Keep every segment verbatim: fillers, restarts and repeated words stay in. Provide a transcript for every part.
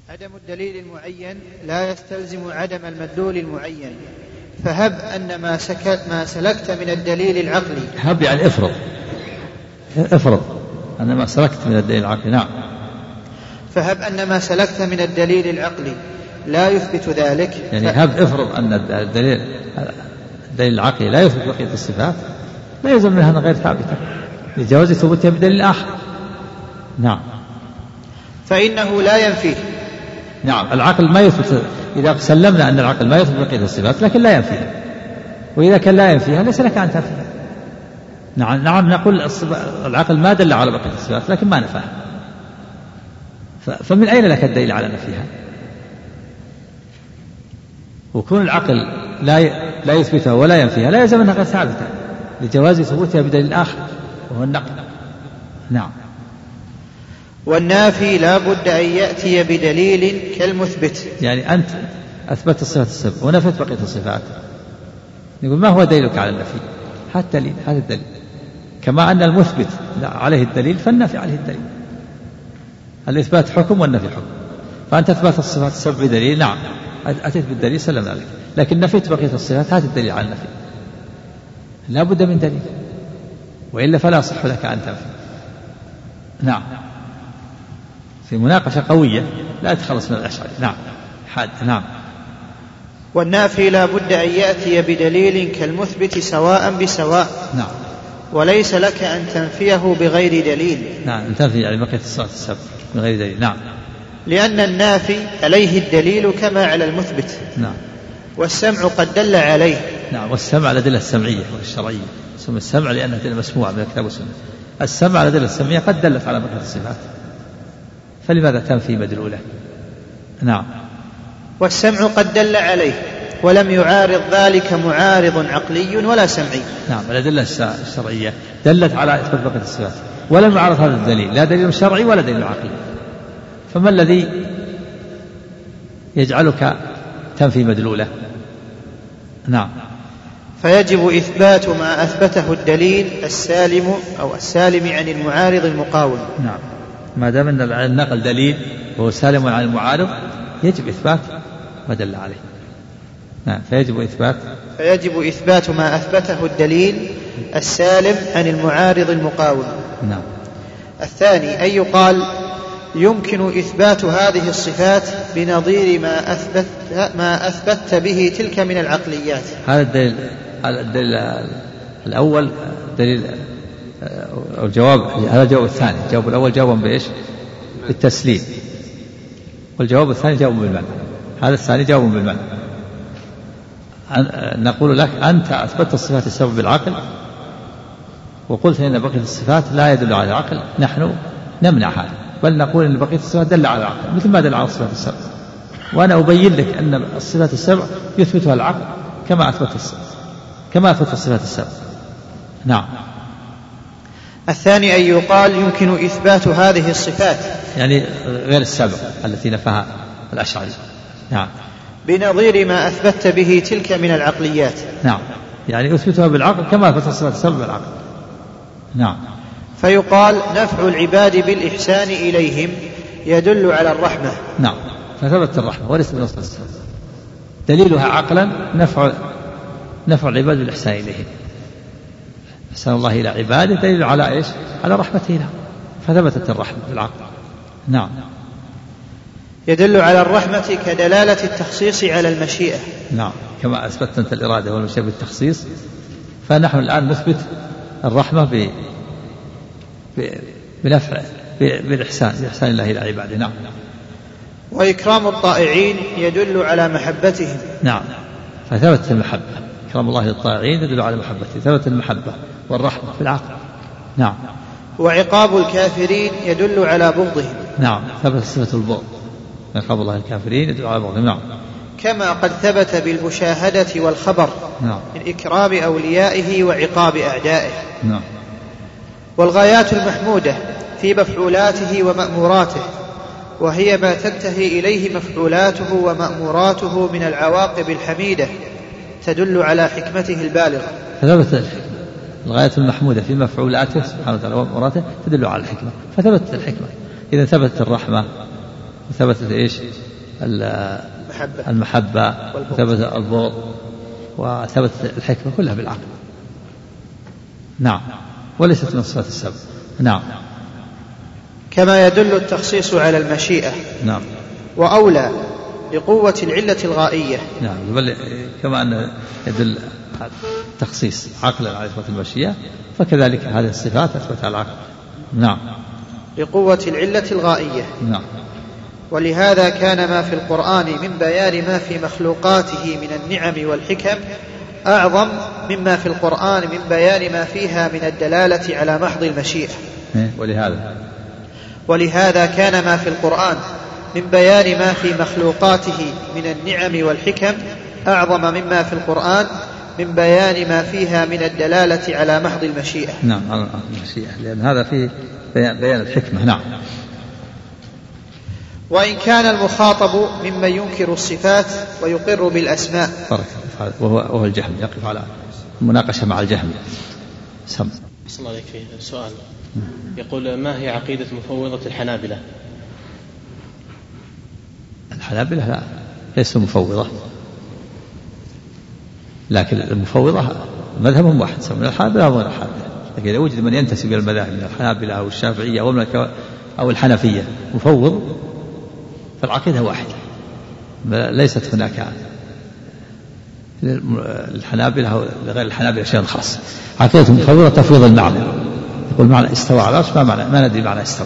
عدم الدليل المعين لا يستلزم عدم المدلول المعين، فهب أن ما, سكت ما سلكت من الدليل العقلي. هب يعني افرض افرض أن ما سلكت من الدليل العقلي. نعم. فهب أن ما سلكت من الدليل العقلي لا يثبت ذلك، يعني هب افرض أن الدليل الدليل العقلي لا يثبت بقية الصفات، لا يلزم منها غير ثابتة لجواز ثبوتها بدليل آخر. نعم. فإنه لا ينفيه. نعم. العقل ما يثبت، إذا سلمنا أن العقل ما يثبت بقية الصفات لكن لا ينفيها، وإذا كان لا ينفيها ليس لك أن تنفيها. نعم نعم نقول العقل ما دل على بقية الصفات لكن ما نفاها، فمن أين لك الدليل على نفيها؟ وكون العقل لا لا يثبتها ولا ينفيها لا يلزم أنها غير ثابتة لجواز ثبوتها بدليل آخر وهو النقل. نعم. والنافي لا بد أن يأتي بدليل كالمثبت. يعني أنت أثبت الصفات السبع ونفت بقية الصفات، نقول ما هو دليلك على النفي؟ هذا الدليل، هذا الدليل. كما أن المثبت عليه الدليل فالنافي عليه الدليل. الإثبات حكم والنفي حكم، فأنت أثبت الصفات السبع بدليل، نعم أتيت بالدليل سلمنا عليك، لكن نفيت بقية الصفات، هذا الدليل على النفي، لا بد من دليل وإلا فلا يصح لك أن تنفي. نعم. في مناقشة قوية لا تخلص من الأشعري. نعم. حاد. نعم. والنافي لا بد أن يأتي بدليل كالمثبت سواء بسواء. نعم. وليس لك أن تنفيه بغير دليل. نعم. تنفي يعني بقية الصفات السبع بغير دليل. نعم. لأن النافي عليه الدليل كما على المثبت. نعم. والسمع قد دل عليه. نعم. والسمع على الأدلة السمعية والشرعية، اسم السمع لأنها أدلة مسموعة من الكتاب والسنة. السمع على الأدلة السمعية قد دلت على بقية الصفات، فلماذا تنفي مدلوله؟ نعم. والسمع قد دل عليه ولم يعارض ذلك معارض عقلي ولا سمعي. نعم. الأدلة الشرعية دلت على إثبات بقية الصفات ولم يعارض هذا الدليل، لا دليل شرعي ولا دليل عقلي، فما الذي يجعلك تنفي مدلوله؟ نعم. فيجب إثبات ما أثبته الدليل السالم أو السالم عن المعارض المقاوم. نعم. ما دام أن النقل دليل وهو سالم عن المعارض يجب إثبات ما دل عليه. نعم. فيجب إثبات فيجب إثبات ما أثبته الدليل السالم عن المعارض المقاوم. نعم. الثاني أن يقال يمكن إثبات هذه الصفات بنظير ما أثبت ما أثبت به تلك من العقليات. هذا الدليل, الدليل الأول دليل أو الجواب، هذا الجواب الثاني. الجواب الأول جواب بإيش؟ بالتسليم، والجواب الثاني جواب بالمنع. هذا الثاني جواب بالمنع. نقول لك أنت أثبتت الصفات السبع بالعقل وقلت إن بقية الصفات لا يدل على العقل، نحن نمنع هذا، بل نقول إن بقية الصفات دل على العقل مثل ما دل على الصفات السبع، وأنا أبين لك أن الصفات السبع يثبتها العقل كما أثبت الصفات كما أثبت الصفات السبع. نعم. الثاني أن يقال يمكن إثبات هذه الصفات يعني غير السبع التي نفاها الأشعري. نعم. بنظير ما أثبت به تلك من العقليات. نعم. يعني أثبتها بالعقل كما أثبت الصفات السبع بالعقل. نعم. فيقال نفع العباد بالإحسان إليهم يدل على الرحمة. نعم. فثبت الرحمة وليس بنص السبع، دليلها عقلا نفع نفع العباد بالإحسان إليهم. إحسان الله إلى عباده دليل على إيش؟ على رحمته لهم، فثبتت الرحمة بالعقل. نعم. يدل على الرحمة كدلالة التخصيص على المشيئة. نعم. كما أثبتت أنت الإرادة والمشيئة بالتخصيص، فنحن الآن نثبت الرحمة ب... ب... بنفع ب... بالإحسان بإحسان الله إلى عباده. نعم. وإكرام الطائعين يدل على محبتهم. نعم. فثبتت المحبة، إكرام الله للطائعين يدل على محبته، ثبتت المحبة والرحمة في العقل. نعم. وعقاب الكافرين يدل على بغضهم. نعم. ثبت صفة البغض، عقاب الله الكافرين يدل على بغضهم. نعم. كما قد ثبت بالمشاهدة والخبر. نعم. من إكرام أوليائه وعقاب أعدائه. نعم. والغايات المحمودة في مفعولاته ومأموراته، وهي ما تنتهي إليه مفعولاته ومأموراته من العواقب الحميدة، تدل على حكمته البالغة. فثبت الغاية المحمودة في مفعولاته سبحانه وتعالى ومأموراته تدل على الحكمة، فثبتت الحكمة. إذا ثبتت الرحمة وثبتت إيش المحبة, المحبة وثبت البغض وثبت الحكمة كلها بالعقل. نعم وليست من الصفات السبع. نعم. كما يدل التخصيص على المشيئة. نعم. وأولى لقوة العلة الغائية. نعم بل كما أن يدل تخصيص عقلا على صفة المشيئة فكذلك هذه الصفات أثبت على العقل. نعم. لقوة العلة الغائية. نعم. ولهذا كان ما في القرآن من بيان ما في مخلوقاته من النعم والحكم أعظم مما في القرآن من بيان ما فيها من الدلالة على محض المشيئة. ولهذا ولهذا كان ما في القرآن من بيان ما في مخلوقاته من النعم والحكم أعظم مما في القرآن من بيان ما فيها من الدلالة على محض المشيئة. نعم على المشيئة لأن هذا فيه بيان, بيان الحكمة. نعم. وإن كان المخاطب ممن ينكر الصفات ويقر بالأسماء وهو, وهو الجهم يقف على المناقشة مع الجهم. سم صلى الله عليك فيه سؤال يقول ما هي عقيدة مفوضة الحنابلة؟ الحنابلة لا ليسوا مفوضة لكن المفوضة مذهبهم واحد سواء من الحنابلة أو من الحنابلة. لكن إذا وجد من ينتسب إلى المذاهب من الحنابلة أو الشافعية أو, أو الحنفية مفوض فالعقيدة واحدة ليست هناك للحنابلة أو لغير الحنابلة شيء خاص. عقيدة المفوضة تفويض المعنى. يقول معنى استوى على العرش ما معنى ما ندري معنى استوى.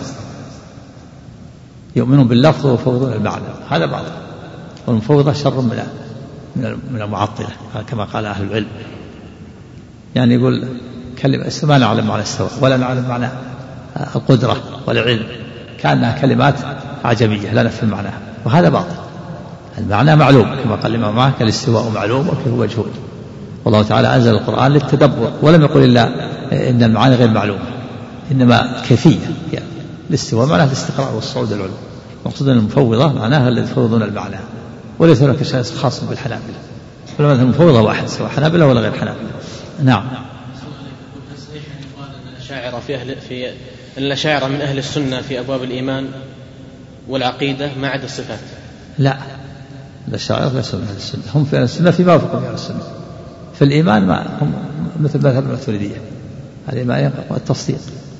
يؤمنون باللفظ ويفوضون المعنى هذا بعض. والمفوضة شر من من المعطلة كما قال أهل العلم. يعني يقول كلمة ما نعلم معنى استوى ولا نعلم معنى القدرة والعلم كأنها كلمات عجمية لا نفهم معناها وهذا باطل. المعنى معلوم كما قال الإمام معك الاستواء معلوم وكيف وجهه. والله تعالى أنزل القرآن للتدبر ولم يقل إلا إن المعاني غير معلومة إنما كيفية يعني الاستواء معناه الاستقرار والصعود العلو. مقصود المفوضة معناها الذي يفوضون المعنى وليس هناك شيء خاص بالحنابلة. فالمذهب المفوضة واحد سواء حنابلة ولا غير حنابلة. نعم. الأشاعرة في أهل في الأشاعرة من أهل السنة في أبواب الإيمان والعقيدة ما عدا الصفات. لا الأشاعرة ليسوا من أهل السنة هم في أهل السنة فيما وافقوا من أهل السنة. في الإيمان ما هم مثل مذهب الماتريدية الإيمان والتصديق.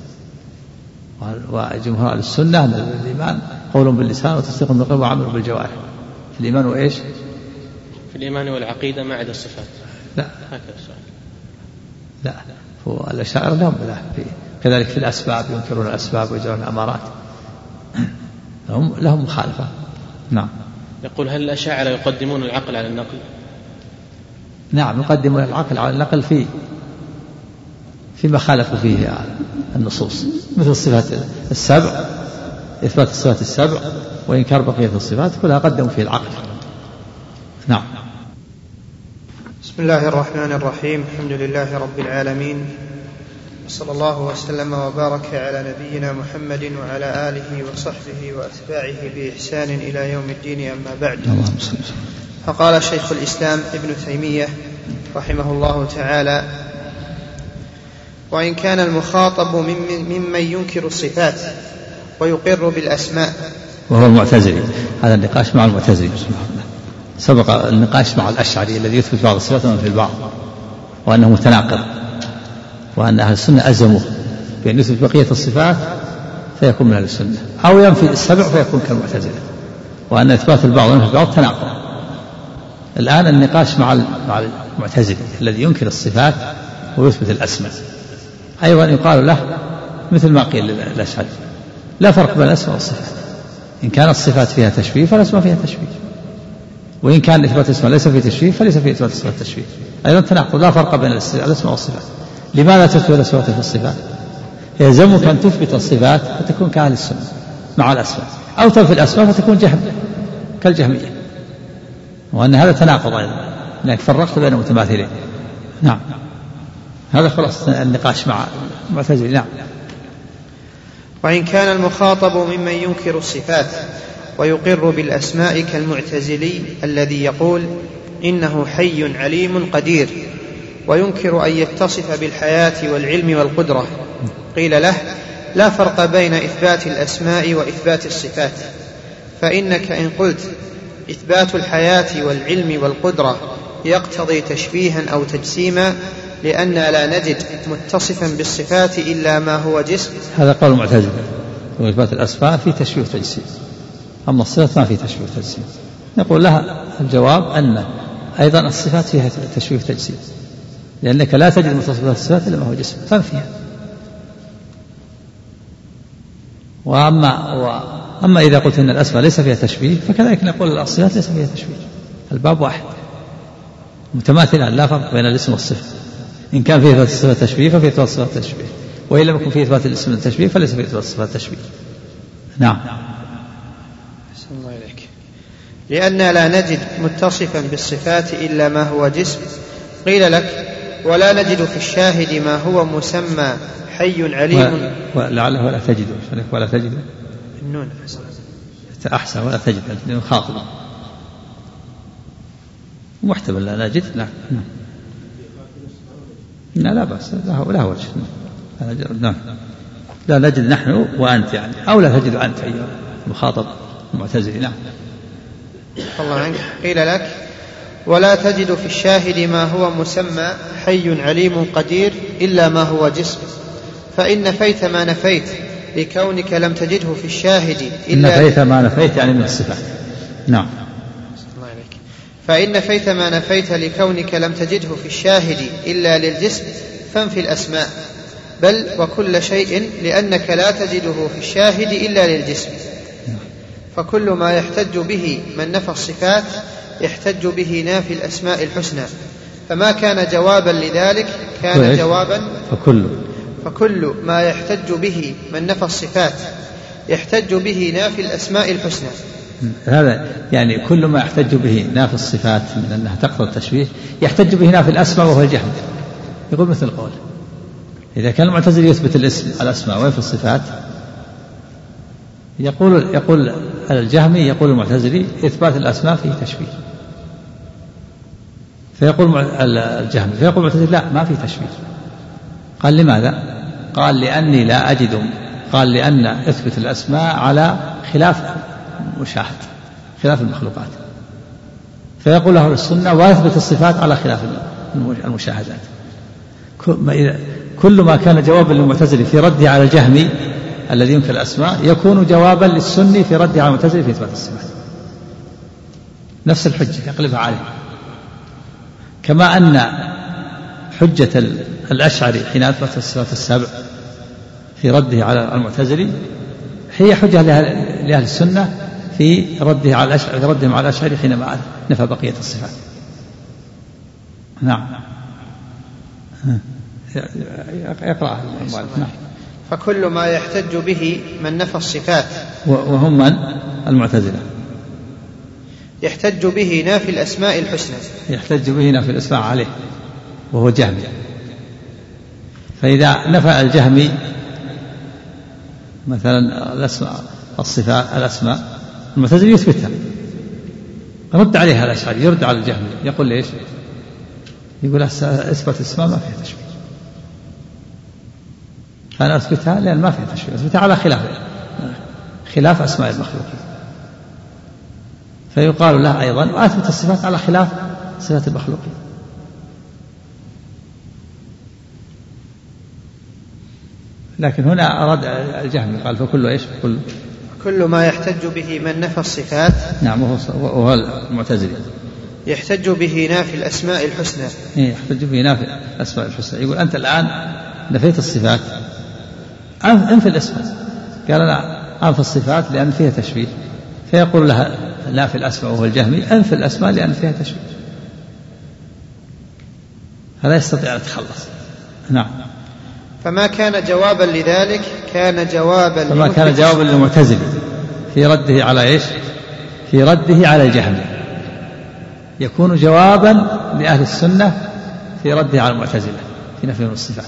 وجمهور أهل السنة أن الإيمان قول باللسان وتصديق بالقلب وعمل بالجوارح. في الإيمان وإيش؟ في الإيمان والعقيدة ما عدا الصفات. لا هكذا السؤال. لا هو الأشاعرة لهم كذلك في الأسباب ينكرون الأسباب ويجرون الأمارات لهم لهم مخالفة. نعم. يقول هل الأشاعرة يقدمون العقل على النقل؟ نعم يقدمون العقل على النقل في فيما خالفوا فيه النصوص مثل الصفات السبع إثبات الصفات السبع وإنكار بقية الصفات كلها قدموا فيه العقل. نعم. بسم الله الرحمن الرحيم. الحمد لله رب العالمين وصلى الله وسلم وبارك على نبينا محمد وعلى آله وصحبه وأتباعه بإحسان إلى يوم الدين. أما بعد فقال شيخ الإسلام ابن تيمية رحمه الله تعالى وإن كان المخاطب ممن ينكر الصفات ويقر بالأسماء وهو المعتزلي. هذا النقاش مع المعتزلي. سبق النقاش مع الأشعري الذي يثبت بعض الصفات وينفي البعض وأنه متناقض وأن أهل السنة أزموه بأن يثبت بقية الصفات فيكون من أهل السنة أو ينفي السبع فيكون كالمعتزلة وأن إثبات البعض وينفي البعض تناقض. الآن النقاش مع المعتزلي الذي ينكر الصفات ويثبت الأسماء أيضا يقال له مثل ما قيل للأشعري لا فرق بين الأسماء والصفات. إن كانت الصفات فيها تشبيه فالأسماء فيها تشبيه وإن كان إثبات الأسماء ليس فيه تشبيه فليس فيه إثبات الصفات تشبيه. أيضا تناقض لا فرق بين الأسماء والصفات. لماذا تثبت الأسماء في الصفات؟ يلزمك أن تثبت الصفات فتكون كأهل السنة مع الأسماء أو تنفي الأسماء فتكون جهم كالجهمية وأن هذا تناقض أيضا لأنك فرقت بين متماثلين. نعم. هذا خلاص النقاش مع المعتزلي. نعم. وإن كان المخاطب ممن ينكر الصفات ويقر بالأسماء كالمعتزلي الذي يقول إنه حي عليم قدير وينكر أن يتصف بالحياة والعلم والقدرة قيل له لا فرق بين إثبات الأسماء وإثبات الصفات فإنك إن قلت إثبات الحياة والعلم والقدرة يقتضي تشبيها أو تجسيما لأننا لا نجد متصفا بالصفات إلا ما هو جسم. هذا قول المعتزلة، وإثبات الأسماء في تشبيه وتجسيم، أما الصفات ما في تشبيه وتجسيم. نقول لها الجواب أن أيضا الصفات فيها تشبيه وتجسيم، لأنك لا تجد متصفا بالصفات إلا ما هو جسم، فما فيها. وأما, وأما إذا قلت أن الأسماء ليس فيها تشبيه فكذلك نقول الصفات ليس فيها تشبيه، الباب واحد متماثلة، لا فرق بين الاسم والصفة. إن كان فيه إثبات الصفة تشبيه ففيه إثبات الصفة تشبيه، وإن لم يكن فيه إثبات الاسم التشبيه فليس فيه إثبات الصفة تشبيه. نعم. أحسن الله إليك. لأننا لا نجد متصفا بالصفات إلا ما هو جسم. قيل لك ولا نجد في الشاهد ما هو مسمى حي عليم. ولعله ولا تجد ولا تجد النون أحسن ولا تجد لأنه خاطب محتمل لا نجد. لا لا لا بأس، لا وجه. نعم لا نجد نحن وأنت يعني، أو لا تجد أنت أيها المخاطب المعتزلي. نعم. الله عنك. قيل لك ولا تجد في الشاهد ما هو مسمى حي عليم قدير إلا ما هو جسم، فإن نفيت ما نفيت لكونك لم تجده في الشاهد إلا نفيت ما نفيت يعني من الصفات. نعم. فإن نفيت ما نفيت لكونك لم تجده في الشاهد إلا للجسم فانفي الأسماء، بل وكل شيء لأنك لا تجده في الشاهد إلا للجسم. فكل ما يحتج به من نفى الصفات يحتج به نافي الأسماء الحسنى، فما كان جوابا لذلك كان جوابا فكل فكل ما يحتج به من نفى الصفات يحتج به نافي الأسماء الحسنى. هذا يعني كل ما يحتج به نافي الصفات من أنها تقتضي التشبيه يحتج به نافي الأسماء وهو الجهم. يقول مثل القول إذا كان المعتزلي يثبت الاسم الأسماء وينفي الصفات، يقول يقول الجهمي يقول المعتزلي إثبات الأسماء فيه تشبيه، فيقول الجهمي فيقول المعتزلي لا ما فيه تشبيه. قال لماذا؟ قال لأني لا أجد، قال لأن أثبت الأسماء على خلاف مشاهد، خلاف المخلوقات، فيقول له السنة ويثبت الصفات على خلاف المشاهدات. كل ما كان جوابا للمعتزلي في رده على الجهمي الذي ينكر الأسماء يكون جوابا للسني في رده على المعتزلي في إثبات الصفات، نفس الحجة يقلبها عليه. كما أن حجة الأشعري حين أثبت الصفات السبع في رده على المعتزلي هي حجة لأهل السنة في رده على الأشعري في ردهم على الأشعري حينما نفى بقية الصفات. نعم. يقرأ المؤلف. نعم. فكل ما يحتج به من نفى الصفات وهم من المعتزلة يحتج به نافي الأسماء الحسنى، يحتج به نافي الأسماء عليه وهو جهمي. فإذا نفى الجهمي مثلا الأسماء الصفات الأسماء المعتزلي يثبتها، رد عليها الأشعري يرد على الجهمي يقول ليش؟ يقول أثبت الأسماء ما فيها تشبيه، فأنا أثبتها لأن ما فيها تشبيه، أثبتها على خلاف خلاف أسماء المخلوقين. فيقال له أيضا وأثبت الصفات على خلاف صفات المخلوقين. لكن هنا أراد الجهمي قال فكل إيش؟ كل كل ما يحتج به من نفى الصفات. نعم. وهو المعتزلي يحتج به نافي الأسماء الحسنى. يحتج به نافي الأسماء الحسنى. يقول أنت الآن نفيت الصفات أنفي الأسماء، قال أنا أنفي الصفات لأن فيها تشبيه، فيقول لها نافي الأسماء وهو الجهمي أنفي الأسماء لأن فيها تشبيه، فلا يستطيع أن يتخلص. نعم. فما كان جوابا لذلك كان جوابا فما كان جوابا للمعتزلي في رده على إيش؟ في رده على الجهمي يكون جوابا لأهل السنة في رده على المعتزلة في نفي الصفات.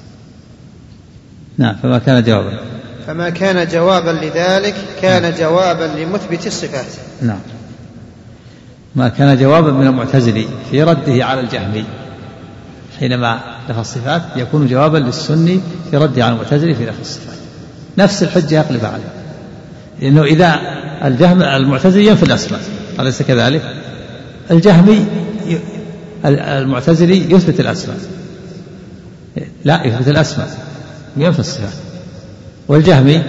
نعم. فما كان جوابا فما كان جوابا لذلك كان نعم. جوابا لمثبت الصفات. نعم. ما كان جوابا من المعتزلي في رده على الجهمي حينما نفى الصفات يكون جوابا للسني في رده على المعتزلي في نفي الصفات، نفس الحجة يقلب عليه. لأنه إذا الجهم المعتزلي ينفي الأسماء، أليس كذلك؟ الجهمي المعتزلي يثبت الأسماء، لا يثبت الأسماء ينفي الصفات، والجهمي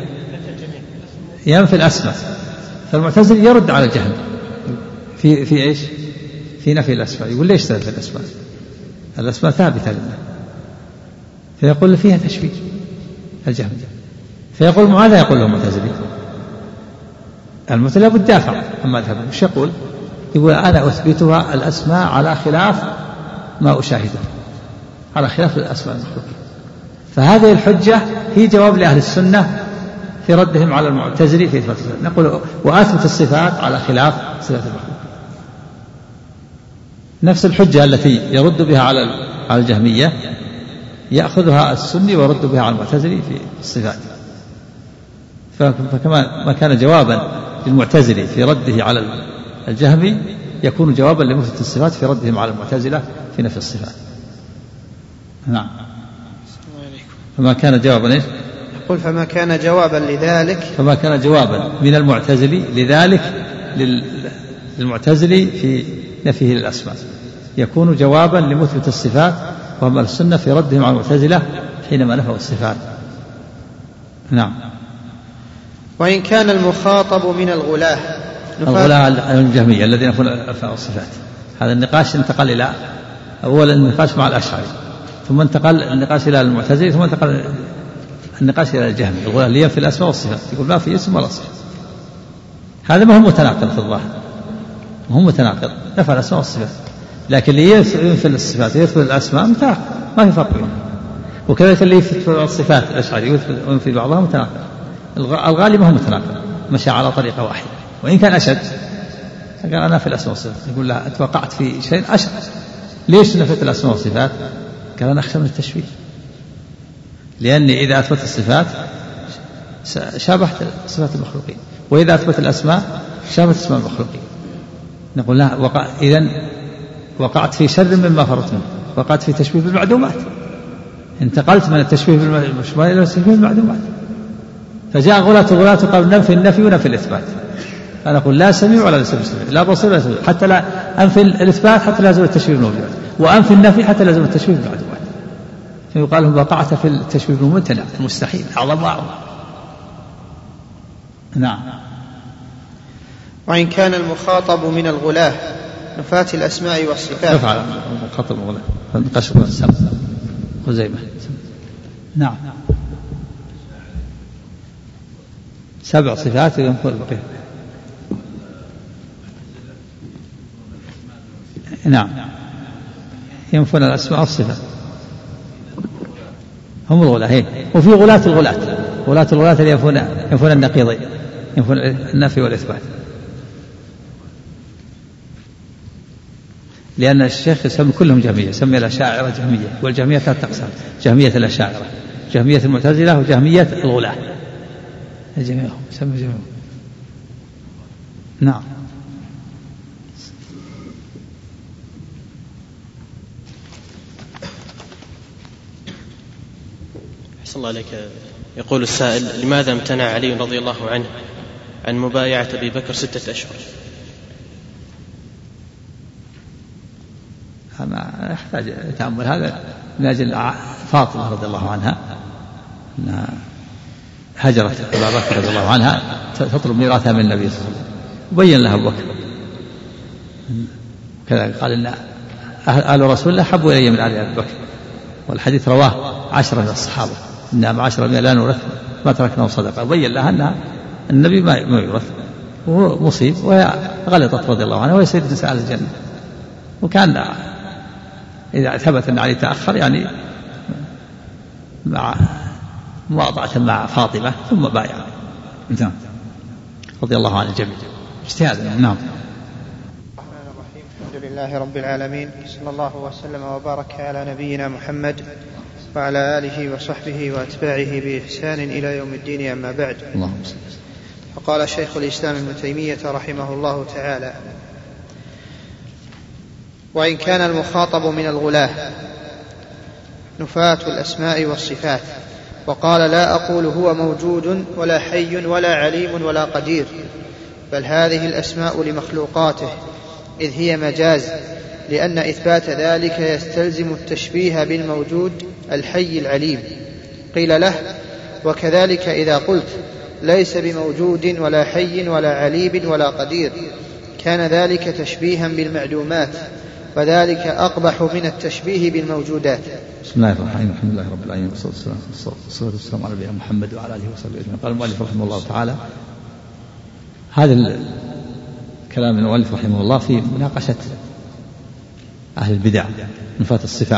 ينفي الأسماء. فالمعتزلي يرد على الجهم في في ايش؟ في نفي الأسماء. يقول ليش تنفي الأسماء؟ الأسماء ثابتة لله. فيقول فيها تشبيه الجهم. فيقول ماذا يقول له المعتزلي؟ المعتزلي بالدافع أما ذهب مش يقول؟ يقول أنا أثبتها الأسماء على خلاف ما أشاهده، على خلاف الأسماء المخلوقة. فهذه الحجة هي جواب لأهل السنة في ردهم على المعتزلي في إثبات الصفات. نقول وأثبت الصفات على خلاف صفات المخلوق. نفس الحجة التي يرد بها على على الجهمية يأخذها السني ويرد بها على المعتزلي في الصفات. فكما ما كان جوابا للمعتزلي في رده على الجهمي يكون جوابا لمثبت الصفات في ردهم على المعتزلة في نفي الصفات. نعم. فما كان جوابا إيش؟ يقول فما كان جوابا لذلك فما كان جوابا من المعتزلي لذلك للمعتزلي في نفيه للأسماء يكون جوابا لمثبت الصفات وهم السنة في ردهم على المعتزلة حينما نفوا الصفات. نعم. وإن كان المخاطب من الغلاة الغلاة الجهمية الذين ينفون الصفات، هذا النقاش انتقل إلى أول النقاش مع الأشعري، ثم انتقل النقاش إلى المعتزلي، ثم انتقل النقاش إلى الجهمي. الغلاة اللي ينفي الأسماء والصفات يقول ما في اسم ولا صفة. هذا ما هو متناقض في الظاهر، ما هو متناقض، نفى الأسماء والصفات، لكن اللي ينفي الصفات ويثبت الأسماء متناقض، ما في فرق بينهم. وكذلك اللي يثبت الصفات الأشعري وينفي بعضها متناقض. الغالب ما هو متناقض، مشى على طريقة واحدة، وإن كان أشد قال أنا في الأسماء والصفات، يقول لا أنت وقعت في شيء أشد. ليش نفت الأسماء والصفات؟ قال أنا أخشى من التشويه، لأني إذا أثبت الصفات شابهت صفات المخلوقين، وإذا أثبت الأسماء شابهت اسماء المخلوقين. نقول لا وقع إذن وقعت في شر مما فرط منه، وقعت في تشبيه بالمعدومات، انتقلت من التشبيه بالمشبه إلى التشبيه بالمعدومات. فجاء غلاة الغلاة قالوا ننفي النفي وننفي الإثبات. أنا أقول لا سميع ولا سميع، لا بصير ولا سميع، حتى لا أنفي الإثبات حتى لا يزول التشبيه بالموجودات، وأنفي النفي حتى لا يزول التشبيه بالمعدومات. فيقال لهم وقعت في التشبيه بالممتنع المستحيل أعظم وأعظم. نعم. وإن كان المخاطب من الغلاة نفاة الأسماء والصفات. نفعل المخاطب الغلاة فنقشر السبع خزيمة. نعم. سبع صفات ينفون البقية. نعم ينفون الأسماء والصفات، هم الغلاة هي. وفي غلاة الغلاة غلاة الغلاة اللي ينفون ينفون النقيضين، ينفون النفي والإثبات. لأن الشيخ يسمي كلهم جهمية، يسمي الأشاعرة جهمية، والجهمية ثلاثة أقسام: جهمية الأشاعرة، جهمية المعتزلة، وجهمية الغلاة. الجميع يسمى جميع. نعم. أحسن الله عليك. يقول السائل: لماذا امتنع علي رضي الله عنه عن مبايعة أبي بكر ستة أشهر؟ ما يحتاج تأمل هذا من أجل فاطمة رضي الله عنها أنها هجرت أبا بكر رضي الله عنها تطلب ميراثها من النبي صلى الله عليه وسلم، وبين لها أبو بكر كذا، قال إن آل رسول الله حبوا إلي من آل أبي بكر، والحديث رواه عشرة من الصحابة إنها معشر لا نورث ما تركناه صدقة. بين لها أن النبي ما يورث وهو مصيب، وهي غلطت رضي الله عنها، وهي سيدة نساء الجنة. وكان إذا ثبت أن علي تأخر يعني مع مواضعة مع فاطمة ثم بايع رضي الله عن الجميع اجتهادا. نعم. الرحمن الرحيم. الحمد لله رب العالمين، صلى الله وسلم وبارك على نبينا محمد وعلى آله وصحبه وأتباعه بإحسان إلى يوم الدين. أما بعد، اللهم صل. فقال شيخ الإسلام ابن تيمية رحمه الله تعالى: وإن كان المخاطب من الغلاة نفاة الأسماء والصفات وقال لا أقول هو موجود ولا حي ولا عليم ولا قدير، بل هذه الأسماء لمخلوقاته، إذ هي مجاز، لأن إثبات ذلك يستلزم التشبيه بالموجود الحي العليم. قيل له وكذلك إذا قلت ليس بموجود ولا حي ولا عليم ولا قدير كان ذلك تشبيها بالمعدومات، وذلك أقبح من التشبيه بالموجودات. بسم الله الرحمن الرحيم، الحمد لله رب العالمين، والصلاة والسلام على نبينا محمد وعلى آله وصحبه أجمعين. قال المؤلف رحمه الله تعالى هذا الكلام من المؤلف رحمه الله في مناقشة أهل البدع نفاة الصفات.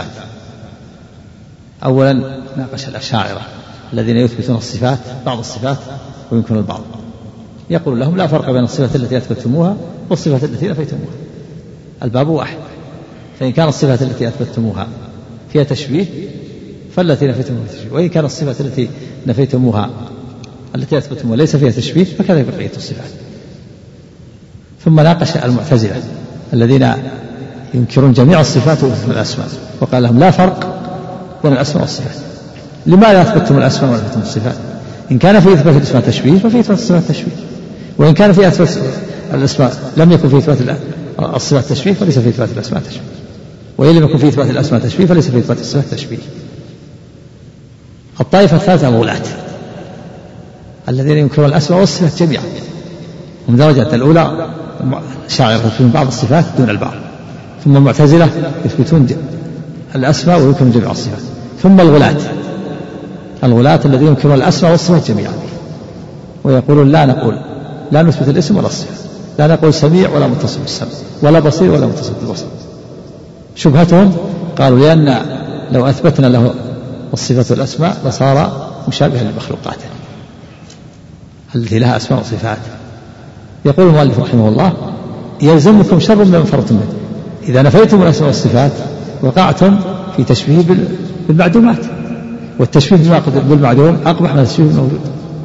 أولا ناقش الأشاعرة الذين يثبتون الصفات بعض الصفات وينكرون البعض، يقول لهم لا فرق بين الصفات التي أثبتموها والصفات التي نفيتموها، الباب واحد، فإن كان الصفات التي أثبتموها فيها تشبيه فالتي نفيتموها تشبيه، وإن كان الصفات التي نفيتموها التي أثبتموها ليس فيها تشبيه فكذا بقية الصفات. ثم ناقش المعتزلة الذين ينكرون جميع الصفات ويثبتون الأسماء، وقال لهم لا فرق بين الأسماء والصفات، لماذا أثبتتم الأسماء ونفيتم الصفات؟ إن كان في إثبات الأسماء تشبيه ففي إثبات الصفات تشبيه، وإن كان في إثبات الأسماء لم يكن في إثبات الصفات تشبيه فليس في إثبات الأسماء تشبيه، وإن لم يكن في إثبات الأسماء تشبيه فليس في إثبات الصفات تشبيه. الطائفة الثالثة الغلاة الذين ينكرون الأسماء والصفات جميعا، هم درجة الأولى شاعر يثبتون بعض الصفات دون البعض، ثم المعتزلة يثبتون الأسماء وينكرون جميع الصفات، ثم الغلاة الغلاة الذين ينكرون الأسماء والصفات جميعا ويقولون لا نقول لا نثبت الاسم ولا الصفة، لا نقول سميع ولا متصل بالسمع ولا بصير ولا متصل بالبصر. شبهتهم قالوا لأن لو أثبتنا له الصفة والأسماء لصار مشابها لمخلوقاته التي لها أسماء وصفات. يقول المؤلف رحمه الله يلزمكم شر مما فرطتم منه، إذا نفيتم الأسماء والصفات وقعتم في تشبيه بالمعدومات، والتشبيه بالمعدوم أقبح من التشبيه بالموجود.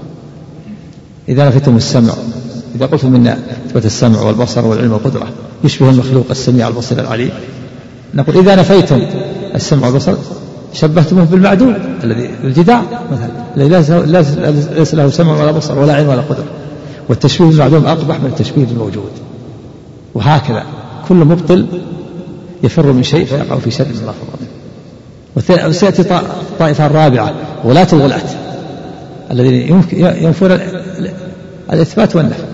إذا نفيتم السمع، إذا قلتم إن إثبات السمع والبصر والعلم والقدرة يشبه المخلوق السميع البصير العليم، نقول إذا نفيتم السمع والبصر شبهتموه بالمعدوم الذي الجداع مثلا الذي ليس له سمع ولا بصر ولا علم ولا قدرة، والتشبيه بالمعدوم أقبح من التشبيه بالموجود. وهكذا كل مبطل يفر من شيء فيقع في شر الله فرط. وسيأتي الطائفة الرابعة غلاة الغلاة الذين ينفون الإثبات والنفي،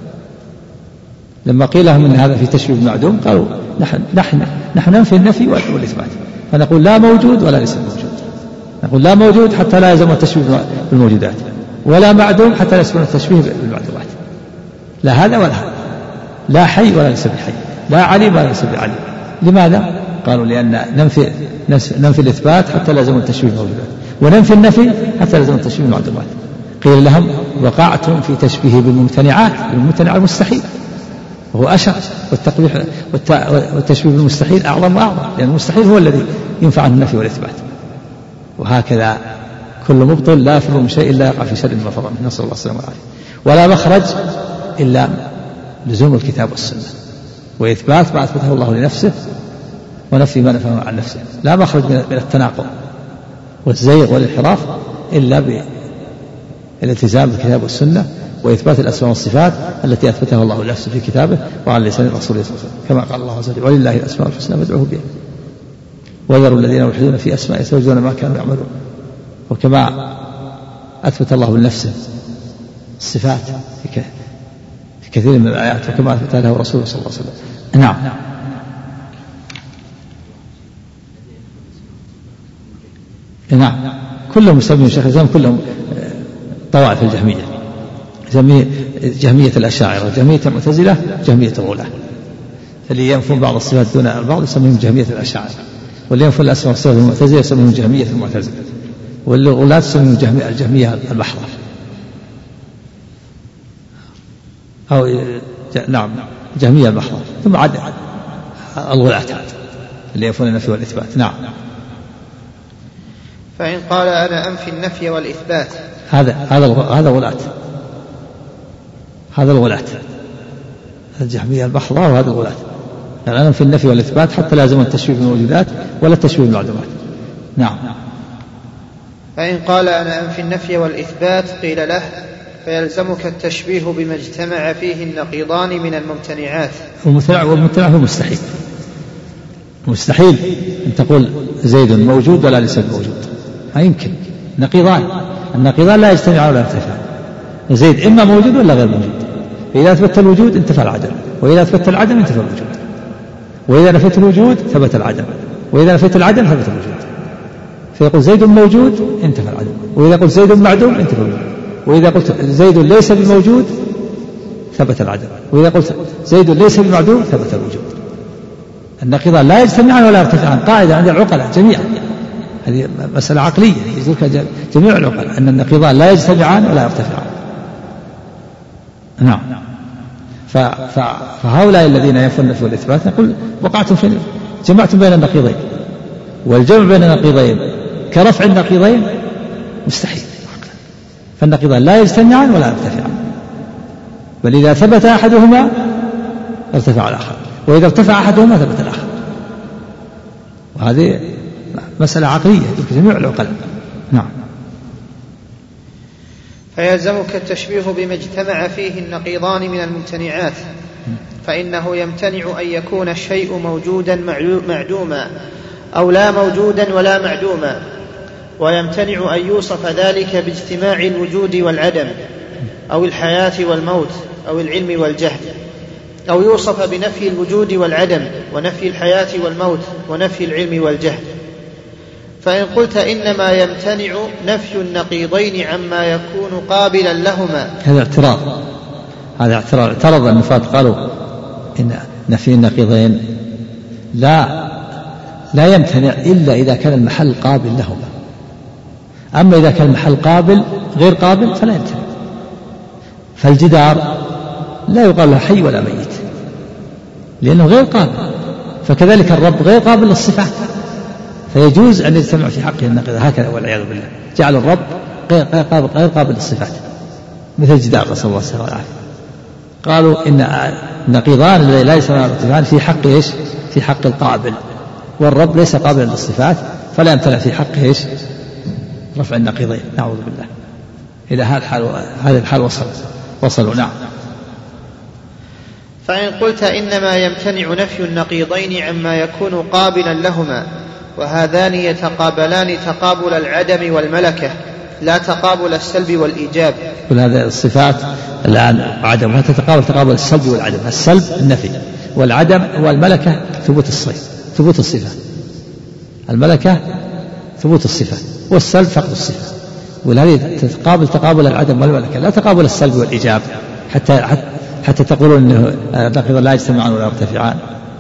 لما قيل لهم إن هذا في تشبيه بالمعدوم قالوا نحن نحن نحن ننفي النفي والإثبات، فنقول لا موجود ولا ليس موجود، نقول لا موجود حتى لا يلزم التشبيه بالموجودات، ولا معدوم حتى لا يلزم التشبيه بالمعدومات، لا هذا ولا هذا، لا حي ولا ليس بحي، لا عليم ولا ليس بعليم. لماذا؟ قالوا لأن ننفي ننفي الإثبات حتى لا يلزم التشبيه بالموجودات، وننفي النفي حتى لا يلزم التشبيه بالمعدومات. قيل لهم وقعتم في تشبيه بالممتنعات، بالممتنع المستحيل وهو أشر، والتقبيح والتشبيه بالمستحيل أعظم وأعظم، لأن المستحيل هو الذي ينفع عنه النفي والإثبات. وهكذا كل مبطل لا يفر من شيء إلا يقع في شر ما فر منه، نسأل الله السلامة والعافية. ولا مخرج إلا لزوم الكتاب والسنة وإثبات ما أثبته الله لنفسه ونفي ما نفاه عن نفسه، لا مخرج من التناقض والزيغ والانحراف إلا بالالتزام بالكتاب والسنة وإثبات الأسماء والصفات التي أثبتها الله لنفسه في كتابه وعلى لسان رسوله صلى الله عليه وسلم، كما قال الله عز وجل ولله الأسماء الحسنى فادعوه بها وذروا الذين يلحدون في أسمائه سيجزون ما كانوا يعملون. وكما أثبت الله لنفسه الصفات في كثير من الآيات وكما أثبت له رسوله صلى الله عليه وسلم. نعم. نعم كلهم مسمين شيخ الإسلام كلهم طوائف الجهمية، جهمية الأشاعرة، جهمية المعتزلة، جهمية الغلاة. اللي ينفون بعض الصفات دون البعض يسميهم جهمية الأشاعرة، واللي ينفون الأسماء والصفات المعتزلة يسميهم جهمية المعتزلة، والغلاة يسميهم جهمية الجهمية المحضة أو نعم جهمية المحضة. ثم عاد الغلاة اللي ينفون النفي والإثبات. نعم. فإن قال أنا أنفي النفي والإثبات هذا هذا هذا غلاة، هذا الغلاة الجهمية المحضة وهذا الغلاة، يعني أنا في النفي والإثبات حتى لازم التشبيه بالموجودات ولا التشبيه بالمعدومات. نعم. فإن قال أنا أنفي النفي والإثبات قيل له فيلزمك التشبيه بما اجتمع فيه النقيضان من الممتنعات. والممتنع هو مستحيل. مستحيل أن تقول زيد موجود ولا ليس موجود، ما يمكن. نقيضان، النقيضان لا يجتمعان ولا يرتفعان. زيد إما موجود ولا غير موجود. إذا أثبت الوجود انتفى العدم، وإذا أثبت العدم انتفى الوجود، وإذا نفيت الوجود ثبت العدم، وإذا نفيت العدم ثبت الوجود. فيقول زيد موجود انتفى العدم، وإذا قلت زيد معدوم انتفى الوجود، وإذا قلت زيد ليس بموجود ثبت العدم، وإذا قلت زيد ليس بمعدوم ثبت الوجود. النقيضان لا يجتمعان ولا يرتفعان، قاعدة عند العقلاء جميعا، هذه مسألة عقلية يدركها جميع العقلاء أن النقيضان لا يجتمعان ولا يرتفعان. نعم. فهؤلاء الذين ينفون النفي والإثبات نقول وقعتم في جمعتم بين النقيضين، والجمع بين النقيضين كرفع النقيضين مستحيل. فالنقيضان لا يجتمعان ولا يرتفعان، بل إذا ثبت أحدهما ارتفع الآخر، وإذا ارتفع أحدهما ثبت الآخر. وهذه مسألة عقلية يدرك جميع العقلاء. نعم. فيلزمك التشبيه بما اجتمع فيه النقيضان من الممتنعات، فإنه يمتنع أن يكون الشيء موجودا معدوما أو لا موجودا ولا معدوما، ويمتنع أن يوصف ذلك باجتماع الوجود والعدم أو الحياة والموت أو العلم والجهل، أو يوصف بنفي الوجود والعدم ونفي الحياة والموت ونفي العلم والجهل. فإن قلت إنما يمتنع نفي النقيضين عما يكون قابلا لهما، هذا اعتراض. هذا اعتراض اعترض النفاة، قالوا إن نفي النقيضين لا لا يمتنع إلا إذا كان المحل قابل لهما، أما إذا كان المحل قابل غير قابل فلا يمتنع. فالجدار لا يقال له حي ولا ميت لأنه غير قابل، فكذلك الرب غير قابل للصفات، فيجوز أن يجتمع في حقه النقيض. هكذا والعياذ بالله جعل الرب غير قابل, غير قابل للصفات مثل الجدار، نسأل الله السلامة والعافية. قالوا إن النقيضان الذي لا يسمى الارتفاعان في حق إيش؟ في حق القابل، والرب ليس قابلا للصفات فلا يمتنع في حقه إيش؟ رفع النقيضين. نعوذ بالله. إلى هذا الحال هذا الحال وصل وصلوا. نعم. فإن قلت إنما يمتنع نفي النقيضين عما يكون قابلا لهما، وهذان يتقابلان تقابل العدم والملكة لا تقابل السلب والإيجاب. كل هذه الصفات الآن عدم تتقابل تقابل السلب والعدم. السلب النفي، والعدم والملكة ثبوت الصفة ثبوت الصفة الملكة ثبوت الصفة، والسلب فقد الصفة. ولهذه تتقابل تقابل العدم والملكة لا تقابل السلب والإيجاب، حتى حتى, حتى تقولون أنه النقيضان لا يجتمعان ولا يرتفعان.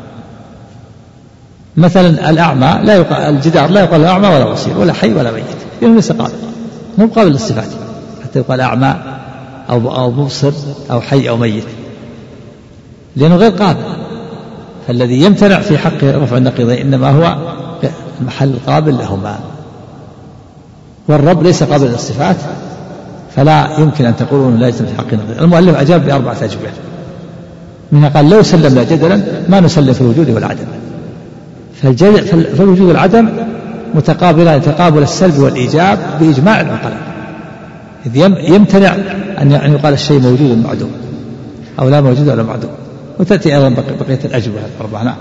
مثلا الأعمى لا يقال الجدار لا يقال أعمى ولا بصير ولا حي ولا ميت، لأنه ليس قابل، مو قابل للصفات حتى يقال أعمى أو أو مبصر أو حي أو ميت، لأنه غير قابل. فالذي يمتنع في حق رفع النقيضين إنما هو المحل القابل لهما، والرب ليس قابل للصفات فلا يمكن أن تقولوا لا يجتمع في حق النقيضين. المؤلف أجاب بأربعة أجوبة، منها قال لو سلمنا جدلا ما نسلم في الوجود والعدم. فالوجود والعدم متقابلان تقابل السلب والإيجاب بإجماع العقلاء، إذ يمتنع أن يقال الشيء موجود معدوم أو لا موجود ولا معدوم. وتأتي أيضا بقية الأجوبة الأربعة. نعم.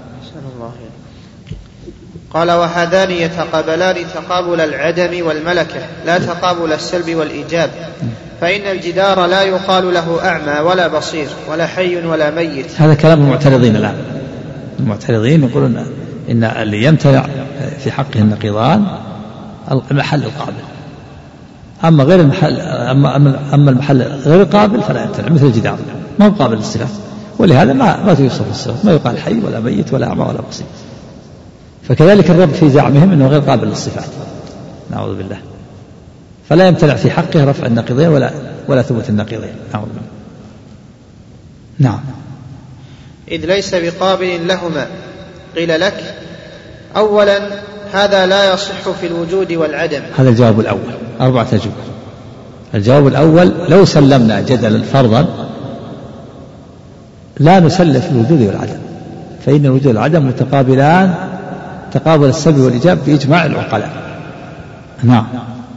قال وهذان يتقابلان تقابل العدم والملكة لا تقابل السلب والإيجاب، فإن الجدار لا يقال له أعمى ولا بصير ولا حي ولا ميت. هذا كلام المعترضين الآن. المعترضين يقولون إن اللي يمتنع في حقه النقيضان المحل القابل، أما غير المحل أما, أما المحل غير القابل فلا يمتنع، مثل الجدار ما هو قابل للصفات، ولهذا ما ما توصف الصفات، ما يقال حي ولا ميت ولا أعمى ولا بصير. فكذلك الرب في زعمهم أنه غير قابل للصفات، نعوذ بالله، فلا يمتنع في حقه رفع النقيضين ولا ولا ثبوت النقيضين، نعوذ بالله. نعم. إذ ليس بقابل لهما. قيل لك أولا هذا لا يصح في الوجود والعدم. هذا الجواب الأول، أربعة أجوبة. الجواب الأول لو سلمنا جدلا فرضا لا نسلم في الوجود والعدم، فإن الوجود والعدم متقابلان تقابل السلب والإيجاب بإجماع العقلاء. نعم.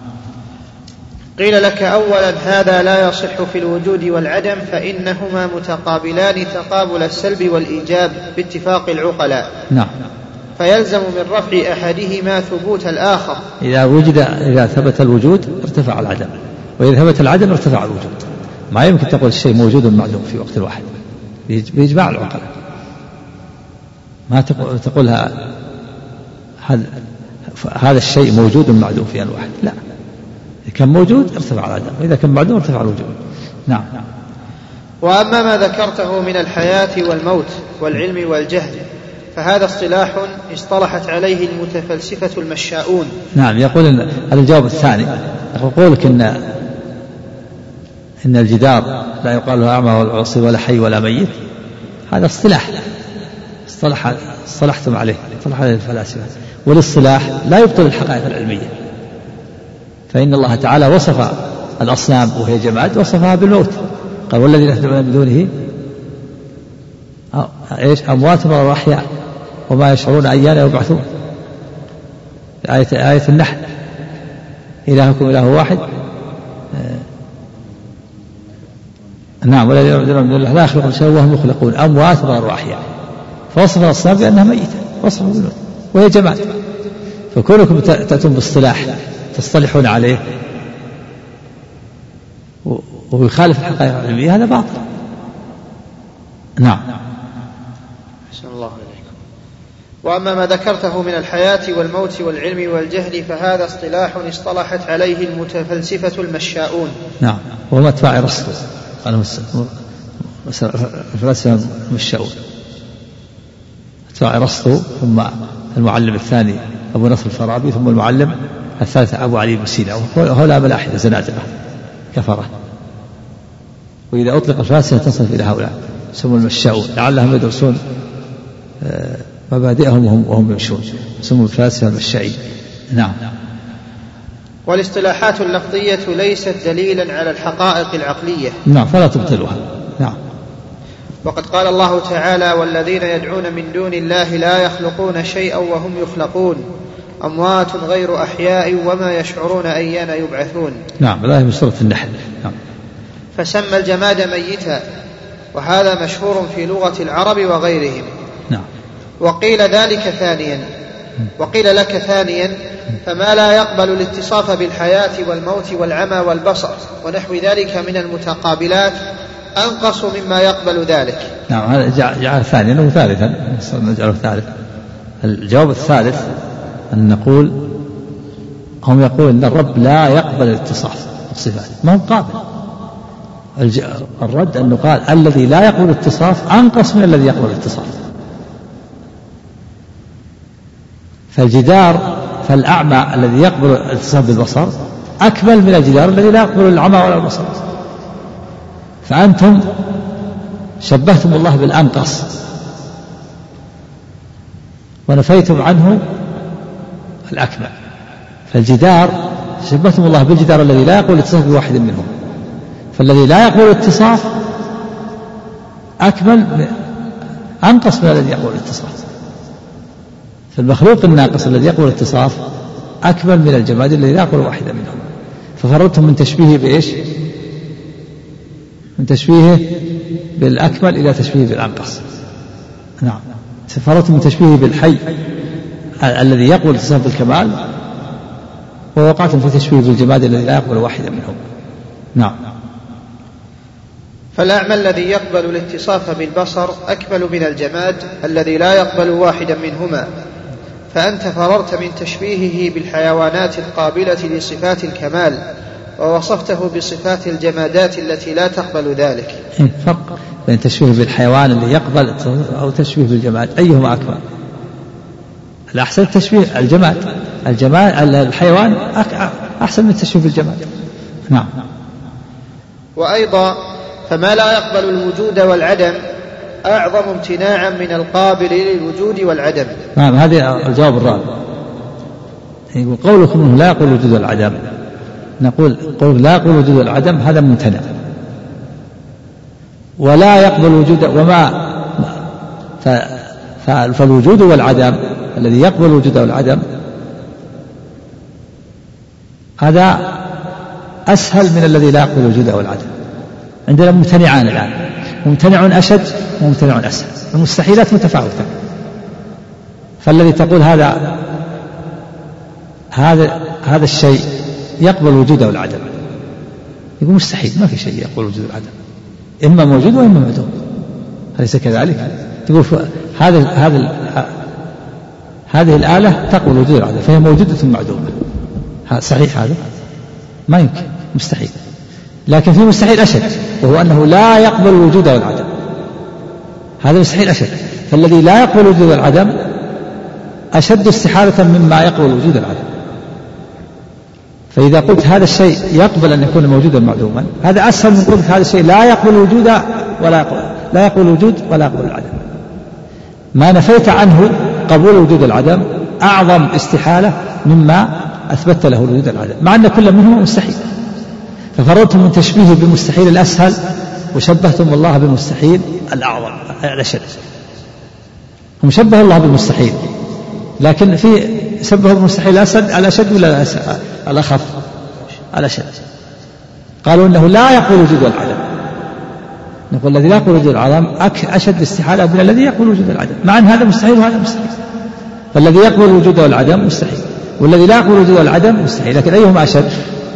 قيل لك أولا هذا لا يصح في الوجود والعدم فإنهما متقابلان تقابل السلب والإيجاب باتفاق العقلاء. نعم. فيلزم من رفع أحدهما ثبوت الآخر. إذا وجد إذا ثبت الوجود ارتفع العدم، وإذا ثبت العدم ارتفع الوجود. ما يمكن تقول الشيء موجود معدوم في وقت واحد بإجماع العقلاء. ما تقولها هذا هذا الشيء موجود معدوم في آن واحد، لا، إذا كان موجود ارتفع العدم، وإذا كان معدوم ارتفع الوجود. نعم. وأما ما ذكرته من الحياة والموت والعلم والجهل فهذا اصطلاح اصطلحت عليه المتفلسفة المشاؤون. نعم. يقول إن هذا الجواب الثاني، يقول لك إن إن الجدار لا يقال له أعمى ولا عصي ولا حي ولا ميت، هذا اصطلاح اصطلح اصطلحتم عليه اصطلح عليه الفلاسفة، والاصطلاح لا يبطل الحقائق العلمية. فإن الله تعالى وصف الأصنام وهي جماد وصفها بالموت، قال والذين يدعون من دونه ايش أموات ولا أحياء وما يشعرون أيان يبعثون. آية, آية النحل إلهكم إله واحد. نعم. والذين يدعون من دونه لا يخلقون شيئا وهم يخلقون أموات ولا أحياء، فوصف الأصنام بأنها ميتة وصفها بالموت وهي جماد. فكونكم تأتون باصطلاح تصطلحون عليه ويخالف الحقائق العلمية هذا باطل. نعم. أحسن الله إليكم. وأما ما ذكرته من الحياة والموت والعلم والجهل فهذا اصطلاح اصطلحت عليه المتفلسفة المشاؤون. نعم. وهم أتباع أرسطو، قالوا الفلاسفة المشاؤون أتباع أرسطو، ثم المعلم الثاني أبو نصر الفارابي، ثم المعلم الثالث أبو علي بن سينا، وهؤلاء ملاحدة زنادقة كفرة. وإذا أطلق الفلاسفة تصف إلى هؤلاء يسمون المشاؤون، لعلهم يدرسون مبادئهم وهم, وهم يمشون، يسمون الفلاسفة المشائين. نعم. والاصطلاحات اللفظية ليست دليلا على الحقائق العقلية. نعم. فلا تبطلها. نعم. وقد قال الله تعالى والذين يدعون من دون الله لا يخلقون شيئا وهم يخلقون أموات غير أحياء وما يشعرون أيان يبعثون. نعم. لا من سورة النحل. نعم. فسمى الجماد ميتا، وهذا مشهور في لغة العرب وغيرهم. نعم. وقيل ذلك ثانيا وقيل لك ثانيا فما لا يقبل الاتصاف بالحياة والموت والعمى والبصر ونحو ذلك من المتقابلات أنقص مما يقبل ذلك. نعم. هذا جعل ثانيا وثالثا، نجعله ثالث. الجواب الثالث أن نقول هم يقول أن الرب لا يقبل الاتصاف بالصفات، ما هو قابل. الرد أنه قال الذي لا يقبل الاتصاف أنقص من الذي يقبل الاتصاف. فالجدار فالأعمى الذي يقبل الاتصاف بالبصر أكمل من الجدار الذي لا يقبل العمى ولا البصر. فأنتم شبهتم الله بالأنقص ونفيتم عنه الأكمل. فالجدار شبهتم الله بالجدار الذي لا يقبل الاتصاف بواحد منهم، فالذي لا يقبل الاتصاف أكمل أنقص من الذي يقبل الاتصاف. فالمخلوق الناقص الذي يقبل الاتصاف أكمل من الجماد الذي لا يقبل واحدا منهم. ففررتم من تشبيهه بإيش؟ من تشبيهه بالأكمل إلى تشبيهه بالأنقص. نعم. فررتم من تشبيهه بالحي الذي يقبل الاتصاف بالكمال، ووقعتم في تشبيه بالجماد الذي لا يقبل واحدا منهم. نعم. فالأعمى الذي يقبل الاتصاف بالبصر أكمل من الجماد الذي لا يقبل واحدا منهما، فأنت فررت من تشبيهه بالحيوانات القابلة لصفات الكمال ووصفته بصفات الجمادات التي لا تقبل ذلك. فرق بين تشبيه بالحيوان اللي يقبل أو تشبيه بالجماد، أيهما أكبر؟ الأحسن تشبيه الجماد، الجماد الحيوان أحسن من تشبيه بالجماد. نعم. وأيضا فما لا يقبل الوجود والعدم أعظم امتناعا من القابل للوجود والعدم. نعم. هذا الجواب الرابع. يقول قولكم انه لا يقبل الوجود والعدم، نقول قول لا يقبل الوجود والعدم هذا ممتنع، ولا يقبل الوجود وما فالوجود والعدم الذي يقبل الوجود والعدم هذا أسهل من الذي لا يقبل الوجود أو العدم. عندنا ممتنعان الآن، ممتنع أشد وممتنع أسهل، المستحيلات متفاوتة. فالذي تقول هذا هذا هذا الشيء يقبل الوجود أو العدم، يقول مستحيل، ما في شيء يقبل الوجود والعدم، إما موجود وإما معدوم، أليس كذلك؟ تقول هذا هذا هذه الآلة تقبل الوجود والعدم فهي موجودة معدومة، صحيح؟ هذا ما يمكن، مستحيل. لكن في مستحيل أشد، وهو أنه لا يقبل الوجود والعدم، هذا مستحيل أشد. فالذي لا يقبل الوجود والعدم أشد استحالة مما يقبل الوجود والعدم. فإذا قلت هذا الشيء يقبل أن يكون موجودا معدوما، هذا أسهل من قلت هذا الشيء لا يقبل الوجود ولا يقبل لا يقبل الوجود ولا يقبل العدم. ما نفيت عنه قبول الوجود والعدم أعظم استحالة مما أثبت له الوجود والعدم، مع أن كل منهما مستحيل. ففرضتم من تشبيه بالمستحيل الأسهل وشبهتم الله بالمستحيل الأعظم الأشد. هم شبه الله بالمستحيل، لكن في شبه بالمستحيل الأسد الأشد ولا الأخف؟ الأشد. قالوا إنه لا يقبل الوجود والعدم، نقول الذي لا يقبل الوجود والعدم أشد استحالة من الذي يقبل الوجود والعدم، مع أن هذا مستحيل وهذا مستحيل. فالذي يقبل الوجود والعدم مستحيل، والذي لا يقبل الوجود والعدم مستحيل. لكن أيهما أشد؟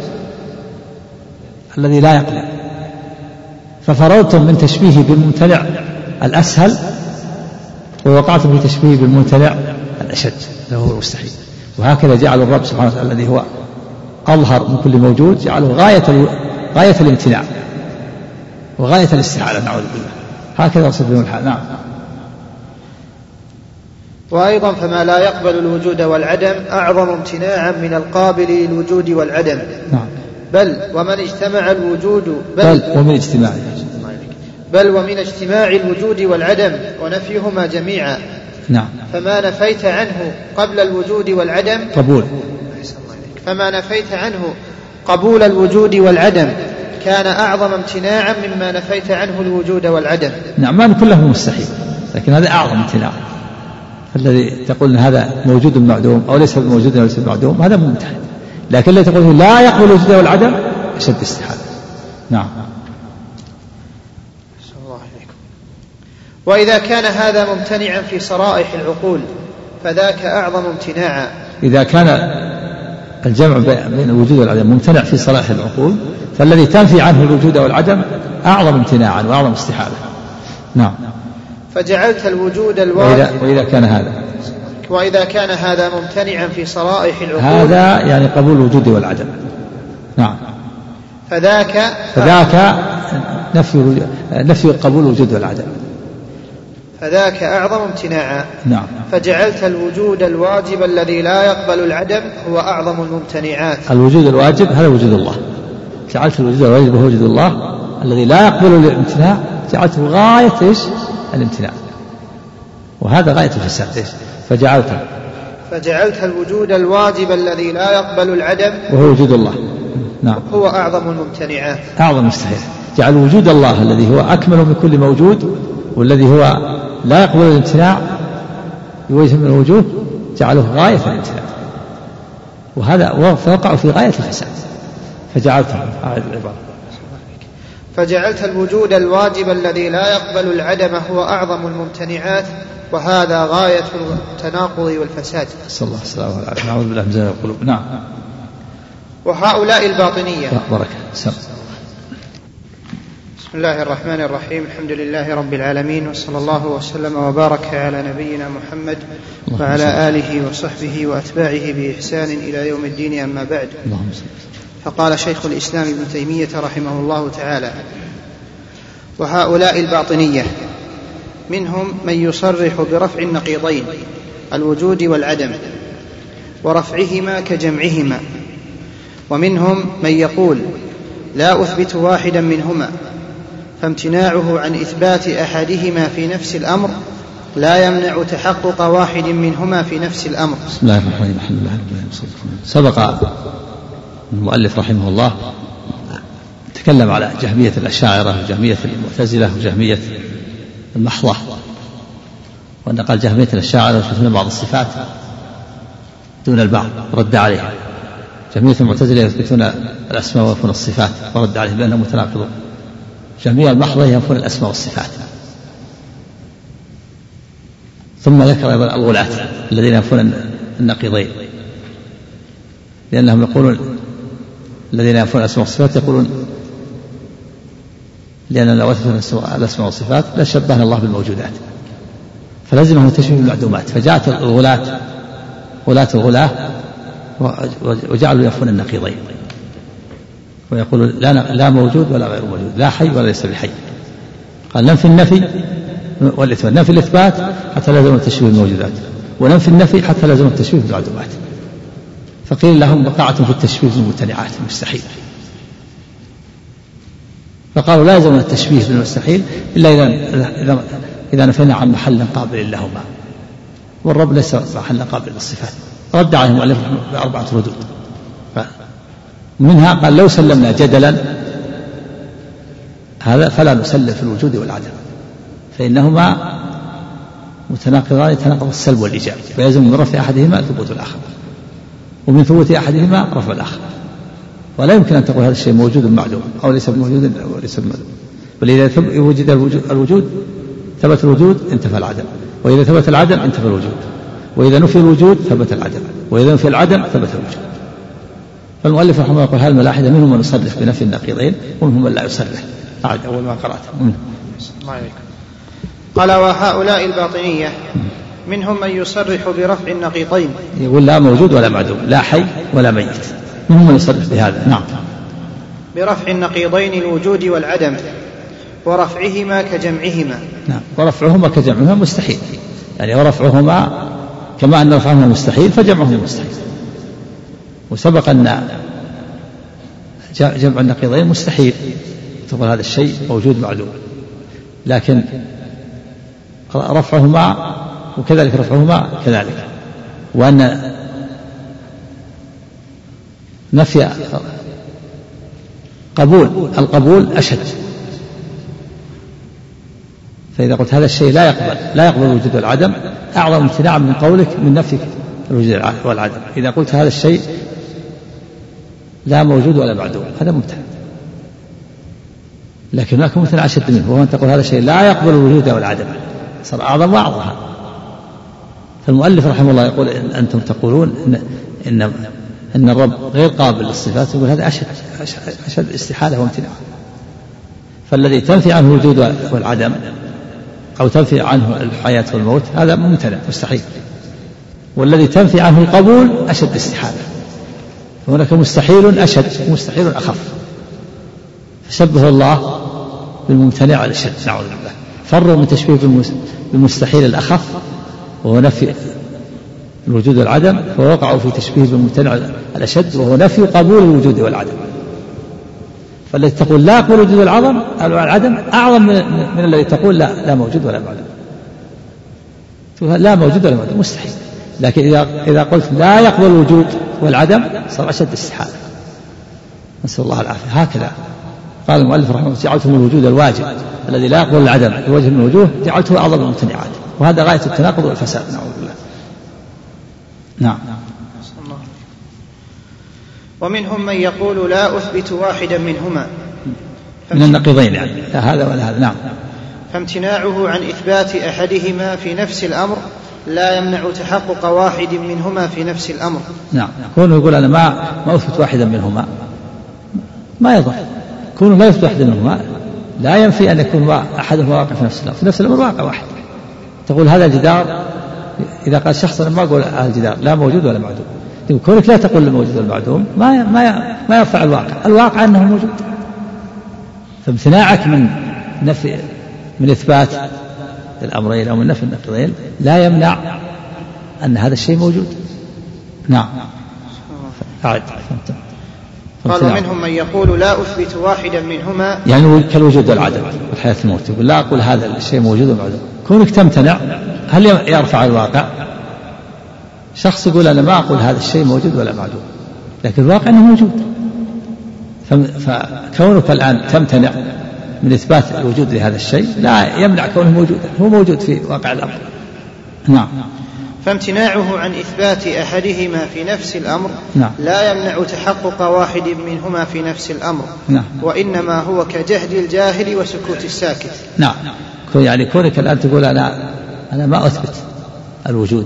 الذي لا يقبل. ففرضتم من تشبيه بالممتنع الأسهل ووقعتم في تشبيه بالممتنع الأشد اللي هو المستحيل. وهكذا جعل الرب سبحانه وتعالى الذي هو أظهر من كل موجود جعله غاية غاية الامتناع وغاية الاستحالة، نعوذ بالله. هكذا وصف بهم الحال. نعم. وأيضا فما لا يقبل الوجود والعدم أعظم امتناعا من القابل للوجود والعدم. نعم. بل ومن اجتمع الوجود بل, بل ومن اجتماع بل ومن اجتماع الوجود والعدم ونفيهما جميعا. نعم. فما نفيت عنه قبل الوجود والعدم قبول فما نفيت عنه قبول الوجود والعدم كان أعظم امتناعا مما نفيت عنه الوجود والعدم. نعم. ما كله مستحيل، لكن هذا أعظم امتناع. الذي تقول إن هذا موجود معدوم أو ليس موجود أو ليس معدوم هذا ممتحن، لكن الذي تقول لا يقبل الوجود والعدم أشد استحالة. نعم. وإذا كان هذا ممتنعا في صرائح العقول فذاك أعظم امتناعا. إذا كان الجمع بين الوجود والعدم ممتنع في صرائح العقول فالذي تنفي عنه الوجود والعدم أعظم امتناعا وأعظم استحالة. نعم. فجعلت الوجود الواجب وإذا, وإذا كان هذا وإذا كان هذا ممتنعا في صرائح العقول هذا يعني قبول الوجود والعدم. نعم. فذاك فذاك نفي نفي قبول الوجود والعدم، فذاك أعظم امتناعا. نعم. فجعلت الوجود الواجب الذي لا يقبل العدم هو أعظم الممتنعات. الوجود الواجب هذا وجود الله، جعلت الوجود الواجب هو وجود الله الذي لا يقبل الامتناع، جعلته غاية إيش؟ الامتناع، وهذا غاية الفساد. إيش؟ فجعلت فجعلت الوجود الواجب الذي لا يقبل العدم وهو وجود الله. نعم. هو أعظم الممتنعات، أعظم مستحيل. جعل وجود الله الذي هو أكمل من كل موجود والذي هو لا يقبل الامتناع بوجه من الوجوه جعله غاية الامتناع، وهذا وقع في غاية الفساد. فجعلته هذه العبارة فجعلت الوجود الواجب الذي لا يقبل العدم هو أعظم الممتنعات، وهذا غاية التناقض والفساد. صلى الله عليه وسلم. نعوذ بالله من زلل القلوب. نعم. وهؤلاء الباطنية بركة. سم. بسم الله الرحمن الرحيم. الحمد لله رب العالمين، وصلى الله وسلم وبارك على نبينا محمد وعلى آله وصحبه وأتباعه بإحسان إلى يوم الدين. أما بعد، فقال شيخ الإسلام ابن تيمية رحمه الله تعالى: وهؤلاء الباطنية منهم من يصرح برفع النقيضين الوجود والعدم ورفعهما كجمعهما، ومنهم من يقول لا أثبت واحدا منهما، فامتناعه عن إثبات أحدهما في نفس الأمر لا يمنع تحقق واحد منهما في نفس الأمر. بسم الله الرحمن الرحيم. سبق المؤلف رحمه الله تكلم على جهمية الأشاعرة وجهمية المعتزلة وجهمية المحضة، وأن قال جهمية الأشاعرة يثبتون بعض الصفات دون البعض، رد عليها جميع المعتزلة يثبتون الأسماء وينفون الصفات ورد عليهم بأنهم متناقضون. جميع المحضة ينفون الأسماء والصفات. ثم ذكر أيضا الغلاة الذين ينفون النقيضين، لأنهم يقولون الذين ينفون الأسماء والصفات يقولون لأننا لو أثبتنا الأسماء والصفات لشبهنا الله بالموجودات، فلازمهم تشبيه بالمعدومات، فجاءت الغلاة غلاة الغلاة وجعلوا ينفون النقيضين ويقولون لا, لا موجود ولا غير موجود، لا حي ولا ليس بحي. قال ننفي النفي والإثبات، ننفي الإثبات حتى لازم التشبيه بالموجودات، وننفي النفي حتى لازم التشبيه بالمعدومات. فقيل لهم بقعة في التشبيه بالممتنعات مستحيل، فقالوا لا يلزم التشبيه بالمستحيل إلا إذا إذا إذا نفينا عن محل قابل لهما، والرب ليس محل قابل للصفات. رد عليهم وألف بأربعة ردود، منها قال لو سلمنا جدلا هذا فلا نسلم في الوجود والعدم، فإنهما متناقضان يتناقض السلب والإيجاب، فيلزم من رفع أحدهما ثبوت الآخر، ومن ثبوت أحدهما رفع الآخر، ولا يمكن أن تقول هذا الشيء موجود معدوم أو ليس موجود أو ليس موجود. بل إذا وجد الوجود ثبت الوجود انتفى العدم، وإذا ثبت العدم انتفى الوجود، وإذا نفي الوجود ثبت العدم، وإذا نفي العدم ثبت الوجود. فالمؤلف رحمه الله يقول هذه الملاحدة منهم من يصرح بنفي النقيضين ومنهم من لا يصرح. أعد أول ما قرأت. قال وهؤلاء الباطنية منهم من يصرح برفع النقيضين، يقول لا موجود ولا معدوم، لا حي ولا ميت، منهم من يصرح بهذا. نعم. برفع النقيضين الوجود والعدم، ورفعهما كجمعهما. نعم. ورفعهما كجمعهما مستحيل، يعني ورفعهما كما أن رفعهما مستحيل فجمعهما مستحيل. وسبق أن جمع النقيضين مستحيل، تقول هذا الشيء موجود معدوم، لكن رفعهما وكذلك رفعهما كذلك. وأن نفي قبول القبول أشد، فإذا قلت هذا الشيء لا يقبل لا يقبل الوجود والعدم أعظم امتناعا من قولك من نفي الوجود والعدم. إذا قلت هذا الشيء لا موجود ولا معدوم هذا ممتنع، لكن هناك ممتنع أشد منه، وهو أن تقول هذا الشيء لا يقبل الوجود والعدم، صار أعظم وأعظم. فالمؤلف رحمه الله يقول إن أنتم تقولون إن إن أن الرب غير قابل للصفات، يقول هذا أشد أشد استحالة وامتناع. فالذي تنفي عنه الوجود والعدم أو تنفي عنه الحياة والموت هذا ممتنع مستحيل، والذي تنفي عنه القبول أشد استحالة. هناك مستحيل أشد ومستحيل أخف، فشبه الله بالممتنع على الشد نعوذ بالله. فروا من تشبيه بالمستحيل الأخف وهو نفي الوجود والعدم، فوقعوا في تشبيه بالممتنع الأشد وهو نفي قبول الوجود والعدم. فالذي تقول لا قبول الوجود والعدم العدم أعظم من الذي تقول لا لا موجود ولا معدوم. لا موجود ولا معدوم مستحيل، لكن إذا إذا قلت لا يقبل الوجود والعدم صار أشد استحالة، نسأل الله العافية. هكذا قال المؤلف رحمه الله جعلته من الوجود الواجب الذي لا يقبل العدم بوجه من الوجوه جعلته أعظم الممتنعات، وهذا غاية التناقض والفساد نعوذ بالله. نعم. ومنهم من يقول لا أثبت واحدا منهما من النقيضين، يعني لا هذا ولا هذا. نعم. فامتناعه عن إثبات أحدهما في نفس الأمر لا يمنع تحقق واحد منهما في نفس الأمر. نعم. كونه يقول أنا ما ما أثبت واحدا منهما ما يضر، كونه لا يثبت واحدا منهما لا ينفي أن يكون أحدهما واقع في نفس الأمر، في نفس الأمر واقع واحد. تقول هذا الجدار، إذا قال شخص أنا ما أقول هذا الجدار لا موجود ولا معدوم، كونك لا تقول الموجود والمعدوم ما ما ما يرفع الواقع، الواقع أنه موجود. فامتناعك من نفي من إثبات الأمرين أو من نفي النقيضين لا يمنع أن هذا الشيء موجود. نعم. أعد. قال منهم من يقول لا أثبت واحدا منهما، يعني كالوجود والعدم والحياة الموت، يقول لا أقول هذا الشيء موجود ومعدوم. كونك تمتنع هل يرفع الواقع؟ شخص يقول أنا ما أقول هذا الشيء موجود ولا معدوم، لكن الواقع أنه موجود. فكونك الآن تمتنع من إثبات الوجود لهذا الشيء لا يمنع كونه موجودا، هو موجود في واقع الأمر. نعم. فامتناعه عن إثبات أحدهما في نفس الأمر نعم. لا يمنع تحقق واحد منهما في نفس الأمر. نعم. وإنما هو كجهل الجاهل وسكوت الساكت. نعم. يعني كونك الآن تقول أنا أنا ما أثبت الوجود،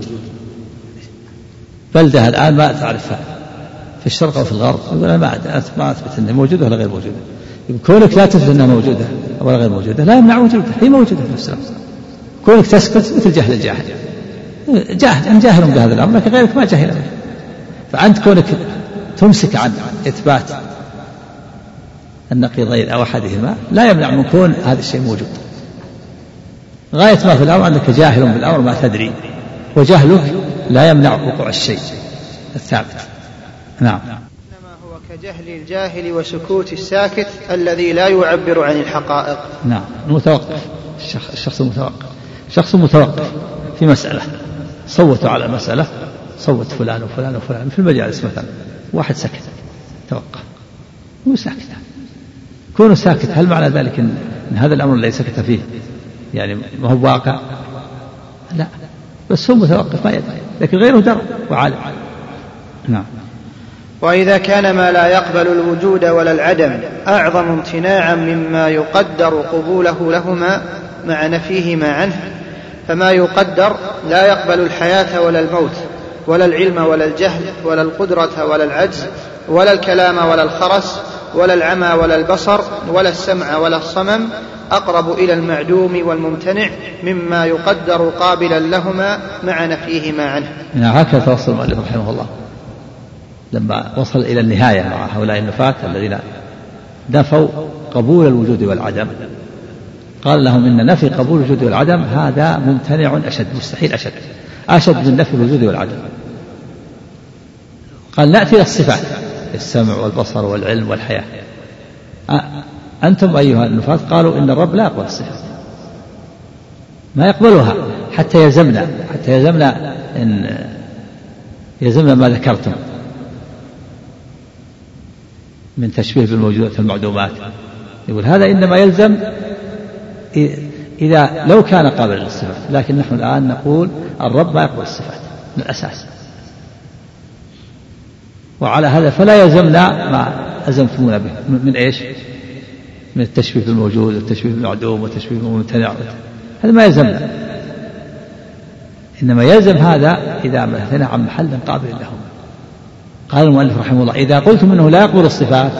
بلدة الآن ما تعرفها في الشرق أو في الغرب، يقول أنا ما أثبت أنها موجودة ولا غير موجودة. كونك لا تثبت أنها موجودة ولا غير موجودة لا يمنع وجودها، هي موجودة في نفس الأمر. كونك تسكت مثل جهل الجاهل، جاهل أن جاهل بهذا الأمر لكن غيرك ما جاهل به. فأنت كونك تمسك عن إثبات النقيضين أو أحدهما لا يمنع من كون هذا الشيء موجود. غاية ما في الأمر أنك جاهل بالأمر ما تدري، وجهلك لا يمنع وقوع الشيء الثابت. نعم. إنما هو كجهل الجاهل وسكوت الساكت الذي لا يعبر عن الحقائق. نعم. المتوقف، الشخص المتوقف، شخص متوقف في مسألة، صوتوا على مسألة، صوت فلان وفلان وفلان في المجالس مثلا، واحد سكت توقف، هو ساكت. كونه ساكت هل معنى ذلك إن, إن هذا الأمر الذي سكت فيه يعني ما هو واقع؟ لا، بس هو متوقف ما يدري، لكن غيره درى وعالم. نعم. وإذا كان ما لا يقبل الوجود ولا العدم أعظم امتناعا مما يقدر قبوله لهما مع نفيهما عنه، فما يقدر لا يقبل الحياة ولا الموت ولا العلم ولا الجهل ولا القدرة ولا العجز ولا الكلام ولا الخرس ولا العمى ولا البصر ولا السمع ولا الصمم أقرب إلى المعدوم والممتنع مما يقدر قابلا لهما مع نفيهما عنه. هكذا توصل المؤلف رحمه الله لما وصل إلى النهاية مع هؤلاء النفاة الذين نفوا قبول الوجود والعدم، قال لهم إن نفي قبول الوجود والعدم هذا ممتنع أشد، مستحيل أشد، أشد من نفي الوجود والعدم. قال نأتي إلى الصفات، السمع والبصر والعلم والحياة. أنتم أيها النفاة قالوا إن الرب لا يقبل الصفات، ما يقبلها حتى يلزمنا، حتى يلزمنا إن يلزمنا ما ذكرتم من تشبيه بالموجودات المعدومات. يقول هذا إنما يلزم إذا لو كان قابلا للصفات، لكن نحن الآن نقول الرب ما يقبل الصفات من الأساس، وعلى هذا فلا يلزمنا ما ألزمتمونا به من إيش؟ من التشبيه بالموجود والتشبيه بالمعدوم والتشبيه بالممتنع، هذا ما يلزمنا، إنما يلزم هذا إذا مثلنا عن محل قابل لهم. قال المؤلف رحمه الله إذا قلتم إنه لا يقبل الصفات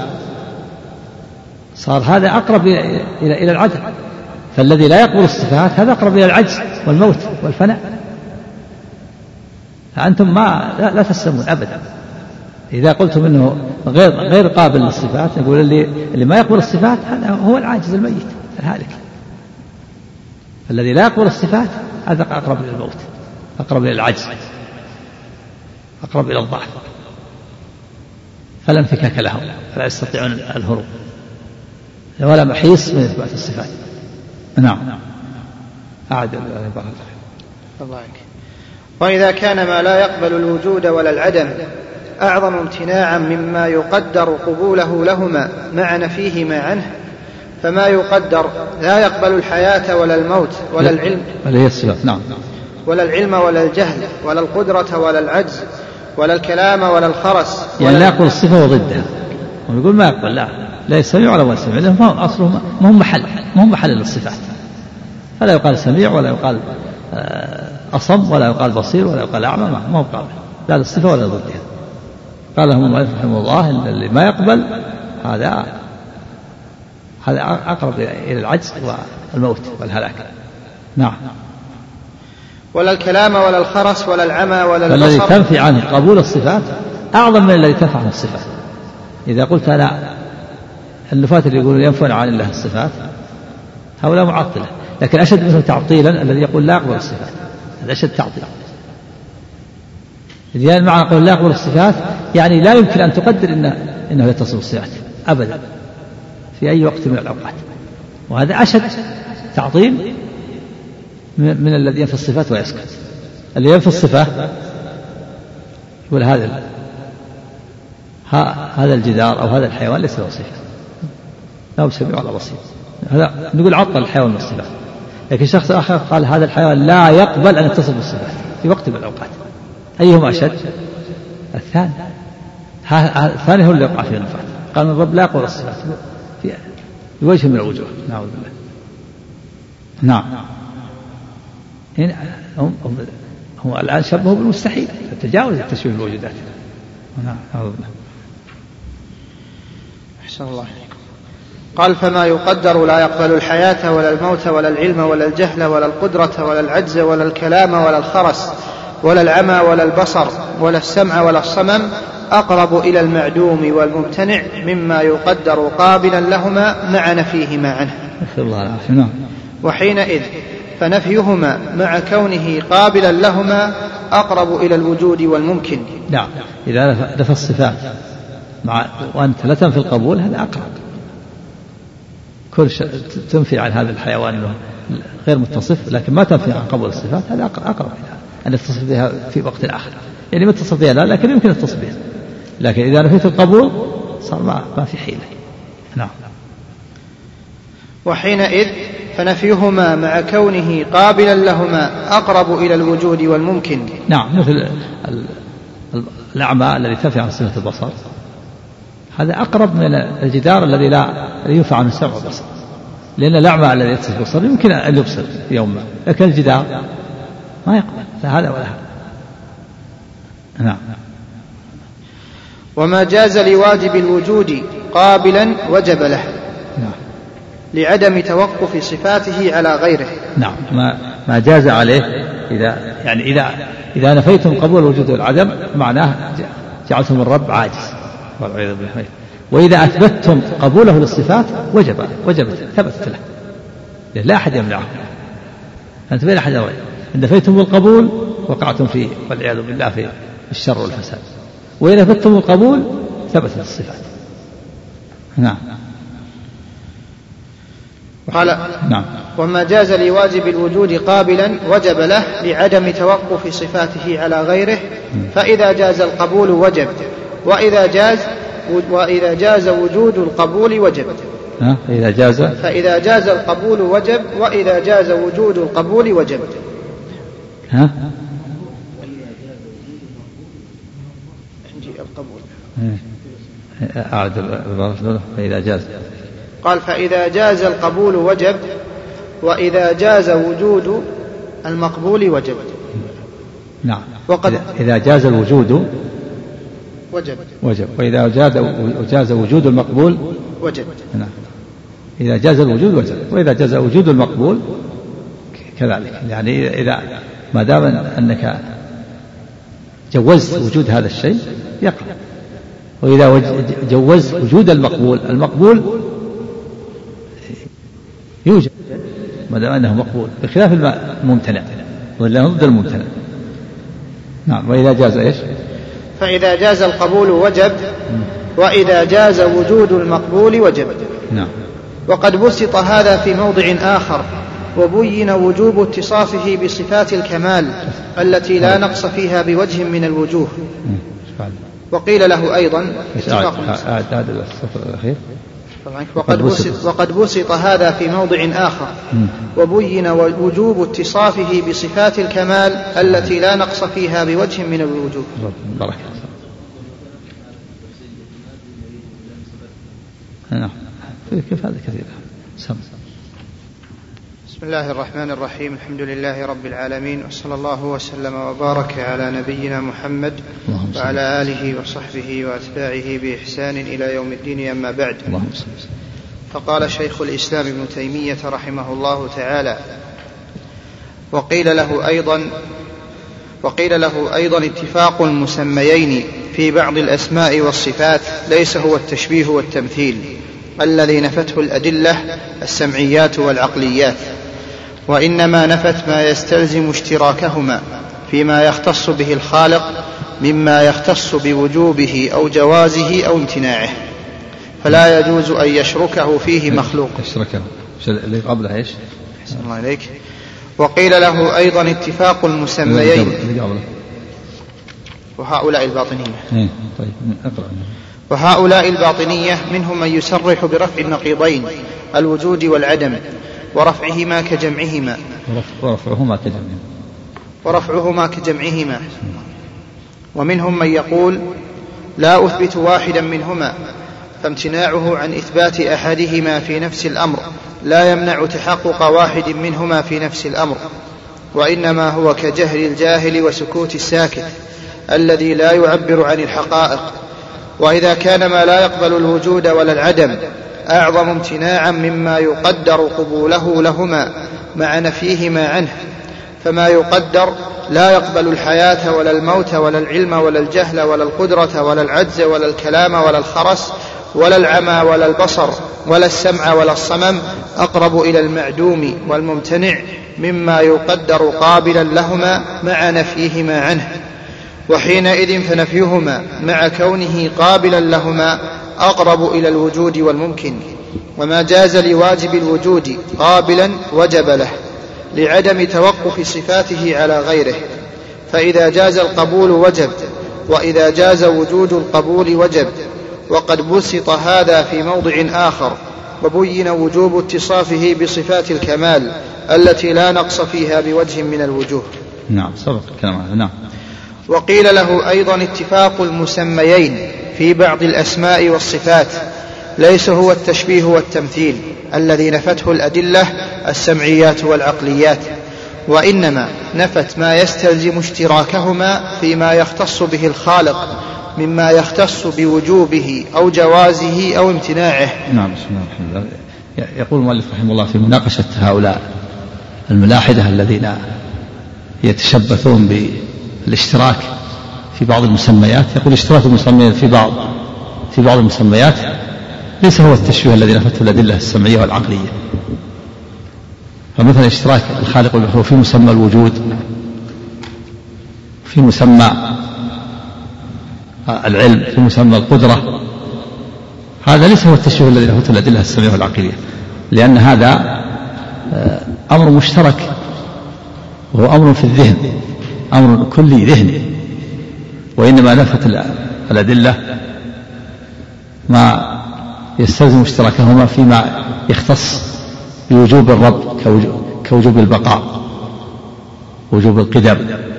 صار هذا أقرب إلى إلى العدل، فالذي لا يقبل الصفات هذا أقرب إلى العجز والموت والفناء. فأنتم ما لا, لا تسلمون أبدا إذا قلتم إنه غير غير قابل للصفات. نقول اللي اللي ما يقبل الصفات هذا هو العاجز الميت الهالك، الذي لا يقبل الصفات هذا أقرب إلى الموت، أقرب إلى العجز، أقرب إلى الضعف، فلا انفكاك لهم، فلا يستطيعون الهروب ولا محيص من إثبات الصفات. نعم. أعد الله. وإذا كان ما لا يقبل الوجود ولا العدم أعظم امتناعا مما يقدر قبوله لهما مع نفيهما عنه، فما يقدر لا يقبل الحياة ولا الموت ولا العلم نعم. ولا العلم ولا الجهل ولا القدرة ولا العجز ولا الكلام ولا الخرس ولا يعني لا يقبل الصفة وضدها، ويقول ما يقبل لا لا يسمع ولا يسمع، لأنه ما أصله ما هم محل ما هم محل للصفات، فلا يقال سميع ولا يقال أصم ولا يقال بصير ولا يقال أعمى، ما هو قابل لا للصفة ولا ضدها. قال لهم المؤلف رحمه الله إن اللي ما يقبل هذا هذا أقرب إلى العجز والموت والهلاك. نعم. ولا الكلام ولا الخرس ولا العمى ولا البصر، الذي تنفي عنه قبول الصفات أعظم من الذي تنفع عنه الصفات. إذا قلت أنا النفاة اللي يقولون ينفون عن الله الصفات هؤلاء معطلة، لكن أشد منه تعطيلا الذي يقول لا يقبل الصفات، هذا أشد تعطيلا. يعني معنى قول لا يقبل الصفات يعني لا يمكن أن تقدر إنه, إنه يتصل بالصفات أبدا في أي وقت من الأوقات، وهذا أشد تعطيل من, من الذي ينفي الصفات ويسكت. اللي ينفي الصفة يقول هذا هذا الجدار أو هذا الحيوان ليس له صفة، لا هو سميع ولا بصير، هذا نقول عطل الحيوان من الصفات. لكن شخص آخر قال هذا الحيوان لا يقبل أن يتصف بالصفات في وقت من الأوقات. أيهما أشد؟ الثاني. الثاني هو اللي يقع فيه النفاق. قال من الرب لا يقبل الصفات في وجه من الوجوه. نعوذ بالله. نعم. هم هو الآن شبهه بالمستحيل، تجاوز التشبيه بالوجودات. نعم. نعوذ بالله. أحسن الله عليكم. قال فما يقدر لا يقبل الحياة ولا الموت ولا العلم ولا الجهل ولا القدرة ولا العجز ولا الكلام ولا الخرس ولا العمى ولا البصر ولا السمع ولا الصمم أقرب إلى المعدوم والممتنع مما يقدر قابلا لهما مع نفيهما عنه. وحينئذ فنفيهما مع كونه قابلا لهما أقرب إلى الوجود والممكن. نعم. إذا نفى الصفات مع وأنت لا تنفي القبول هذا أقرب. كل شيء تنفي عن هذا الحيوان غير متصف لكن ما تنفي عن قبول الصفات هذا أقرب أن يتصف بها في وقت آخر. يعني ما تتصف بها لا لكن يمكن التصف بها، لكن إذا نفيت القبول صار ما, ما في حيلة. نعم. وحينئذ فنفيهما مع كونه قابلا لهما أقرب إلى الوجود والممكن. نعم. مثل الأعمى الذي تنفي عن صفة البصر هذا أقرب من الجدار الذي لا ينفع عنه السمع والبصر، لأن الأعمى الذي يتصف بالبصر يمكن أن يبصر يوما لكن الجدار ما يقبل لا هذا ولا هذا. نعم. وما جاز لواجب الوجود قابلا وجب له. نعم. لعدم توقف صفاته على غيره. نعم. ما ما جاز عليه إذا يعني إذا إذا نفيتم قبول الوجود والعدم معناه جعلتم الرب عاجز والعياذ بالله. وإذا أثبتتم قبوله للصفات وجب وجبت ثبتت له لا أحد يمنعه. أنت بين أحد أمرين إن نفيتم القبول وقعتم فيه والعياذ بالله في الشر والفساد، وإذا أثبتتم القبول ثبتت الصفات. نعم. قال نعم. وما جاز لواجب الوجود قابلا وجب له لعدم توقف صفاته على غيره، فإذا جاز القبول وجب، وإذا جاز وإذا جاز وجود القبول وجب. ها؟ فإذا جاز فإذا جاز القبول وجب، وإذا جاز وجود القبول وجب. ها؟ عندي القبول. أعد البرف. فإذا جاز. قال فإذا جاز القبول وجب، وإذا جاز وجود المقبول وجب. نعم. وقد إذا جاز الوجود وجب وجب، وإذا جاز جاز وجود المقبول وجب. نعم. إذا جاز الوجود وجب، وإذا جاز وجود المقبول كذلك. يعني إذا ما دام أنك جوزت وجود هذا الشيء يقع، وإذا جوزت وجود المقبول المقبول يوجد ما دام أنه مقبول، بخلاف الممتنع ولا ضد الممتنع. نعم. وإذا جاز إيش؟ فإذا جاز القبول وجب، وإذا جاز وجود المقبول وجب. نعم. وقد بسط هذا في موضع آخر وبين وجوب اتصافه بصفات الكمال التي لا نقص فيها بوجه من الوجوه. وقيل له أيضا وقد بسط, وقد بسط هذا في موضع آخر وبين وجوب اتصافه بصفات الكمال التي لا نقص فيها بوجه من الوجوه. بارك الله. كيف هذا كثير. سم. بسم الله الرحمن الرحيم. الحمد لله رب العالمين، وصلى الله وسلم وبارك على نبينا محمد وعلى آله وصحبه وأتباعه بإحسان إلى يوم الدين. أما بعد، فقال شيخ الإسلام ابن تيمية رحمه الله تعالى: وقيل له أيضا وقيل له أيضا اتفاق المسميين في بعض الأسماء والصفات ليس هو التشبيه والتمثيل الذي نفته الأدلة السمعيات والعقليات، وإنما نفت ما يستلزم اشتراكهما فيما يختص به الخالق مما يختص بوجوبه أو جوازه أو امتناعه، فلا يجوز أن يشركه فيه مخلوق. يشركه اللي قبله إيش؟ أحسن الله عليك. وقيل له أيضا اتفاق المسميين وهؤلاء الباطنية طيب أقرأ. وهؤلاء الباطنية منهم من يسرح برفع النقيضين الوجود والعدم، ورفعهما كجمعهما ورفعهما كجمعهما ورفعهما كجمعهما ومنهم من يقول لا أثبت واحدا منهما، فامتناعه عن إثبات أحدهما في نفس الأمر لا يمنع تحقق واحد منهما في نفس الأمر، وإنما هو كجهل الجاهل وسكوت الساكت الذي لا يعبر عن الحقائق. وإذا كان ما لا يقبل الوجود ولا العدم أعظم امتناعا مما يقدر قبوله لهما مع نفيهما عنه، فما يقدر لا يقبل الحياة ولا الموت ولا العلم ولا الجهل ولا القدرة ولا العجز ولا الكلام ولا الخرس ولا العمى ولا البصر ولا السمع ولا الصمم أقرب إلى المعدوم والممتنع مما يقدر قابلا لهما مع نفيهما عنه، وحينئذ فنفيهما مع كونه قابلا لهما أقرب إلى الوجود والممكن. وما جاز لواجب الوجود قابلا وجب له لعدم توقف صفاته على غيره، فإذا جاز القبول وجب، وإذا جاز وجود القبول وجب. وقد بسط هذا في موضع آخر وبين وجوب اتصافه بصفات الكمال التي لا نقص فيها بوجه من الوجوه. نعم سبق الكلام هذا. نعم. وقيل له أيضا اتفاق المسميين في بعض الأسماء والصفات ليس هو التشبيه والتمثيل الذي نفته الأدلة السمعيات والعقليات، وإنما نفت ما يستلزم اشتراكهما فيما يختص به الخالق مما يختص بوجوبه أو جوازه أو امتناعه. نعم بسم الله الرحمن الرحيم. يقول المؤلف رحمه الله في مناقشة هؤلاء الملاحدة الذين يتشبثون بالاشتراك في بعض المسميات، يقول اشتراك المسميات في بعض في بعض المسميات ليس هو التشبيه الذي نفته الأدلة السمعية والعقلية. فمثلا اشتراك الخالق والمخلوق في مسمى الوجود، في مسمى العلم، في مسمى القدرة، هذا ليس هو التشبيه الذي نفته الأدلة السمعية والعقلية، لأن هذا أمر مشترك وهو أمر في الذهن، أمر كلي ذهني. وإنما نفت الأدلة ما يستلزم اشتراكهما فيما يختص بوجوب الرب كوجوب البقاء، وجوب القدم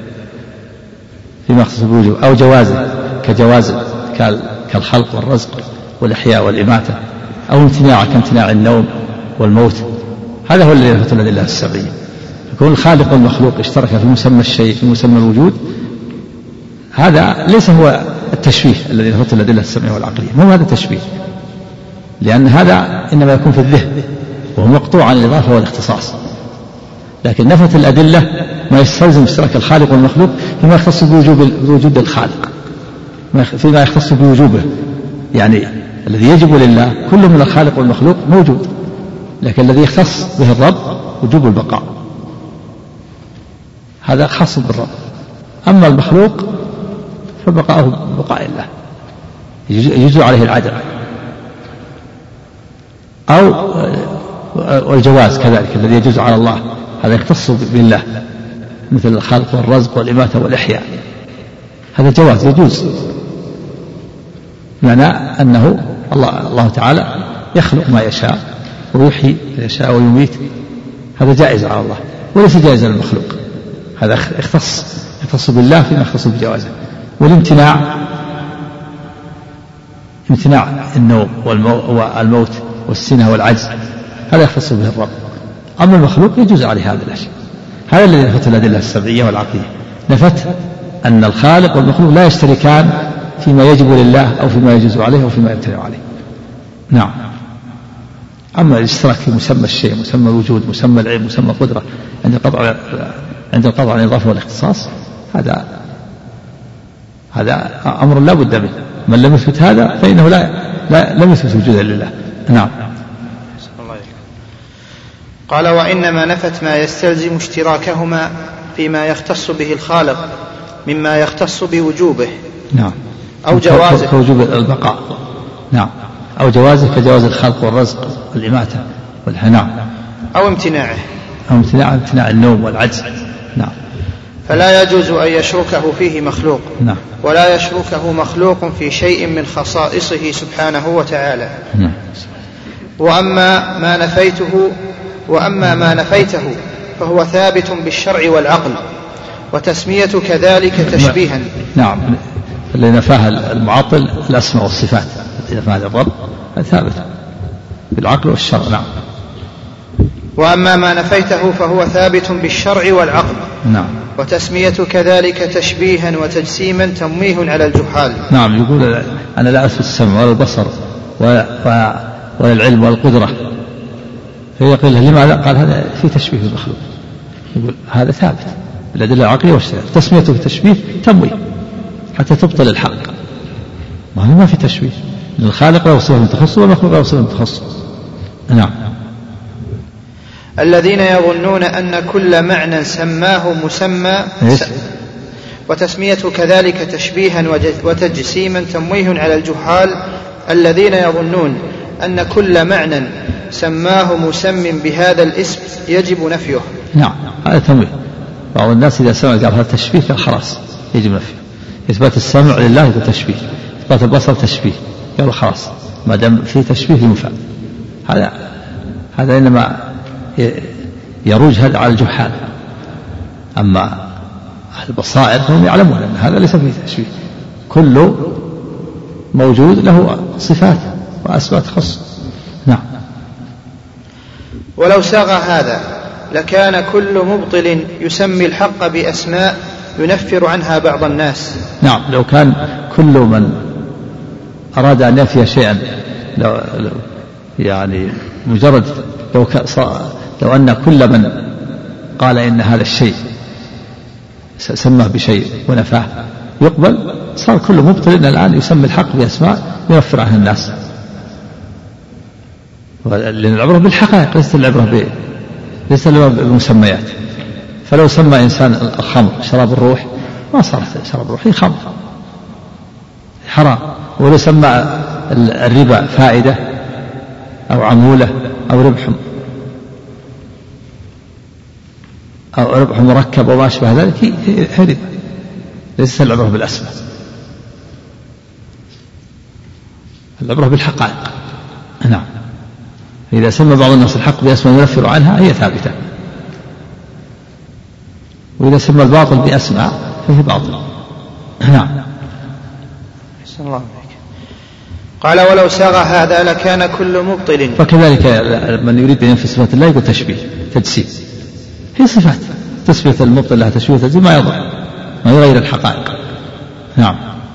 فيما يختص بوجوب، أو جوازه كجواز كالخلق والرزق والإحياء والإماتة، أو امتناع كامتناع النوم والموت. هذا هو الذي نفت الأدلة السمعية. يكون الخالق والمخلوق اشترك في مسمى الشيء في مسمى الوجود، هذا ليس هو التشبيه الذي نفت الأدلة السمعية والعقلية، مو هذا التشبيه، لأن هذا إنما يكون في الذهن وهو مقطوع عن الإضافة والاختصاص. لكن نفت الأدلة ما يستلزم اشتراك الخالق والمخلوق فيما يختص بوجود الخالق، فيما يختص بوجوبه، يعني الذي يجب لله كل من الخالق والمخلوق موجود، لكن الذي يختص به الرب وجوب البقاء، هذا خاص بالرب. أما المخلوق فبقاؤه بقاء الله يجوز عليه العدم، أو والجواز كذلك الذي يجوز على الله، هذا يختص بالله مثل الخلق والرزق والإماتة والإحياء، هذا جواز يجوز، معنى أنه الله, الله تعالى يخلق ما يشاء ويحيي ما يشاء ويميت، هذا جائز على الله وليس جائز للمخلوق، هذا يختص يختص بالله فيما يختص بجوازه. والامتناع امتناع النوم والموت والسنة والعجز، هذا يختص به الرب. أما المخلوق يجوز عليه هذا الأشياء. هذا الذي نفت الأدلة السمعية والعقلية، نفت أن الخالق والمخلوق لا يشتركان فيما يجب لله أو فيما يجوز عليه أو فيما يمتنع عليه. نعم. أما الاشتراك في مسمى الشيء، مسمى الوجود، مسمى العلم، مسمى القدرة، عند القطع عند القطع عن الإضافة والاختصاص، هذا هذا أمر لا بد منه. من لم يثبت هذا فإنه لا, لا لم يثبت وجودا لله. نعم. قال وإنما نفت ما يستلزم اشتراكهما فيما يختص به الخالق مما يختص بوجوبه. نعم. أو جوازه كوجوب البقاء. نعم. أو جوازه كجواز الخلق والرزق والإماتة والهناء. أو امتناعه أو امتناع امتناع النوم والعجز. نعم. فلا يجوز أن يشركه فيه مخلوق. نعم. ولا يشركه مخلوق في شيء من خصائصه سبحانه وتعالى. نعم. وأما ما نفيته وأما ما نفيته فهو ثابت بالشرع والعقل، وتسمية كذلك تشبيها. نعم، اللي نفاها المعطل الأسماء والصفات، إذا فعل الرب ثابت بالعقل والشرع. نعم. وأما ما نفيته فهو ثابت بالشرع والعقل. نعم. وتسمية كذلك تشبيها وتجسيما تمويه على الجحال. نعم، يقول أنا لا أثبت السمع ولا البصر ولا, ولا العلم ولا القدرة، فيقول لماذا؟ قال هذا في تشبيه المخلوق. يقول هذا ثابت بالأدلة العقلية والشرعية، تسميته تشبيه تمويه حتى تبطل الحق، ما في تشبيه، الخالق له صفة تخص والمخلوق له صفة تخص. نعم. الذين يظنون أن كل معنى سماه مسمى س... وتسمية كذلك تشبيها وتجسيما تمويه على الجحال الذين يظنون أن كل معنى سماه مسمى بهذا الاسم يجب نفيه. نعم، هذا تمويه. بعض الناس إذا سمع قال هذا تشبيه قال خلاص يجب نفيه. إثبات السمع لله يقول تشبيه، إثبات البصر تشبيه، قال خلاص ما دام في تشبيه ينفع. هذا هذا إنما يروج هذا على الجحال. أما البصائر فهم يعلمون أن هذا ليس فيه تشبيه، كل موجود له صفات وأسماء تخص. نعم. ولو ساغ هذا لكان كل مبطل يسمي الحق بأسماء ينفر عنها بعض الناس. نعم، لو كان كل من أراد أن ينفي شيئا لو يعني مجرد لو, لو أن كل من قال إن هذا الشيء سماه بشيء ونفاه يقبل، صار كل مبطل الآن يسمي الحق بأسماء ينفر عنها الناس، لأن العبرة بالحقائق ليست العبرة ب... ليست العبرة بالمسميات. فلو سمى إنسان الخمر شراب الروح ما صارت شراب الروح، هي خمر حرام. ولو سمى الربا فائدة أو عمولة أو ربح أو ربح مركب وما أشبه ذلك هي ربا، ليست العبرة بالأسماء، العبرة بالحقائق. نعم. إذا سمى بعض الناس الحق بأسماء ينفر عنها هي ثابتة، وإذا سمى الباطل بأسماء فهي باطل. نعم. أحسن الله عليك. قال ولو ساغ هذا لكان كل مبطل. فكذلك من يريد أن ينفي صفات الله يقول تشبيه تجسيم، هي صفات، تسمية المبطل لها تشبيه تجسيم ما يضر، ما يغير الحقائق. نعم.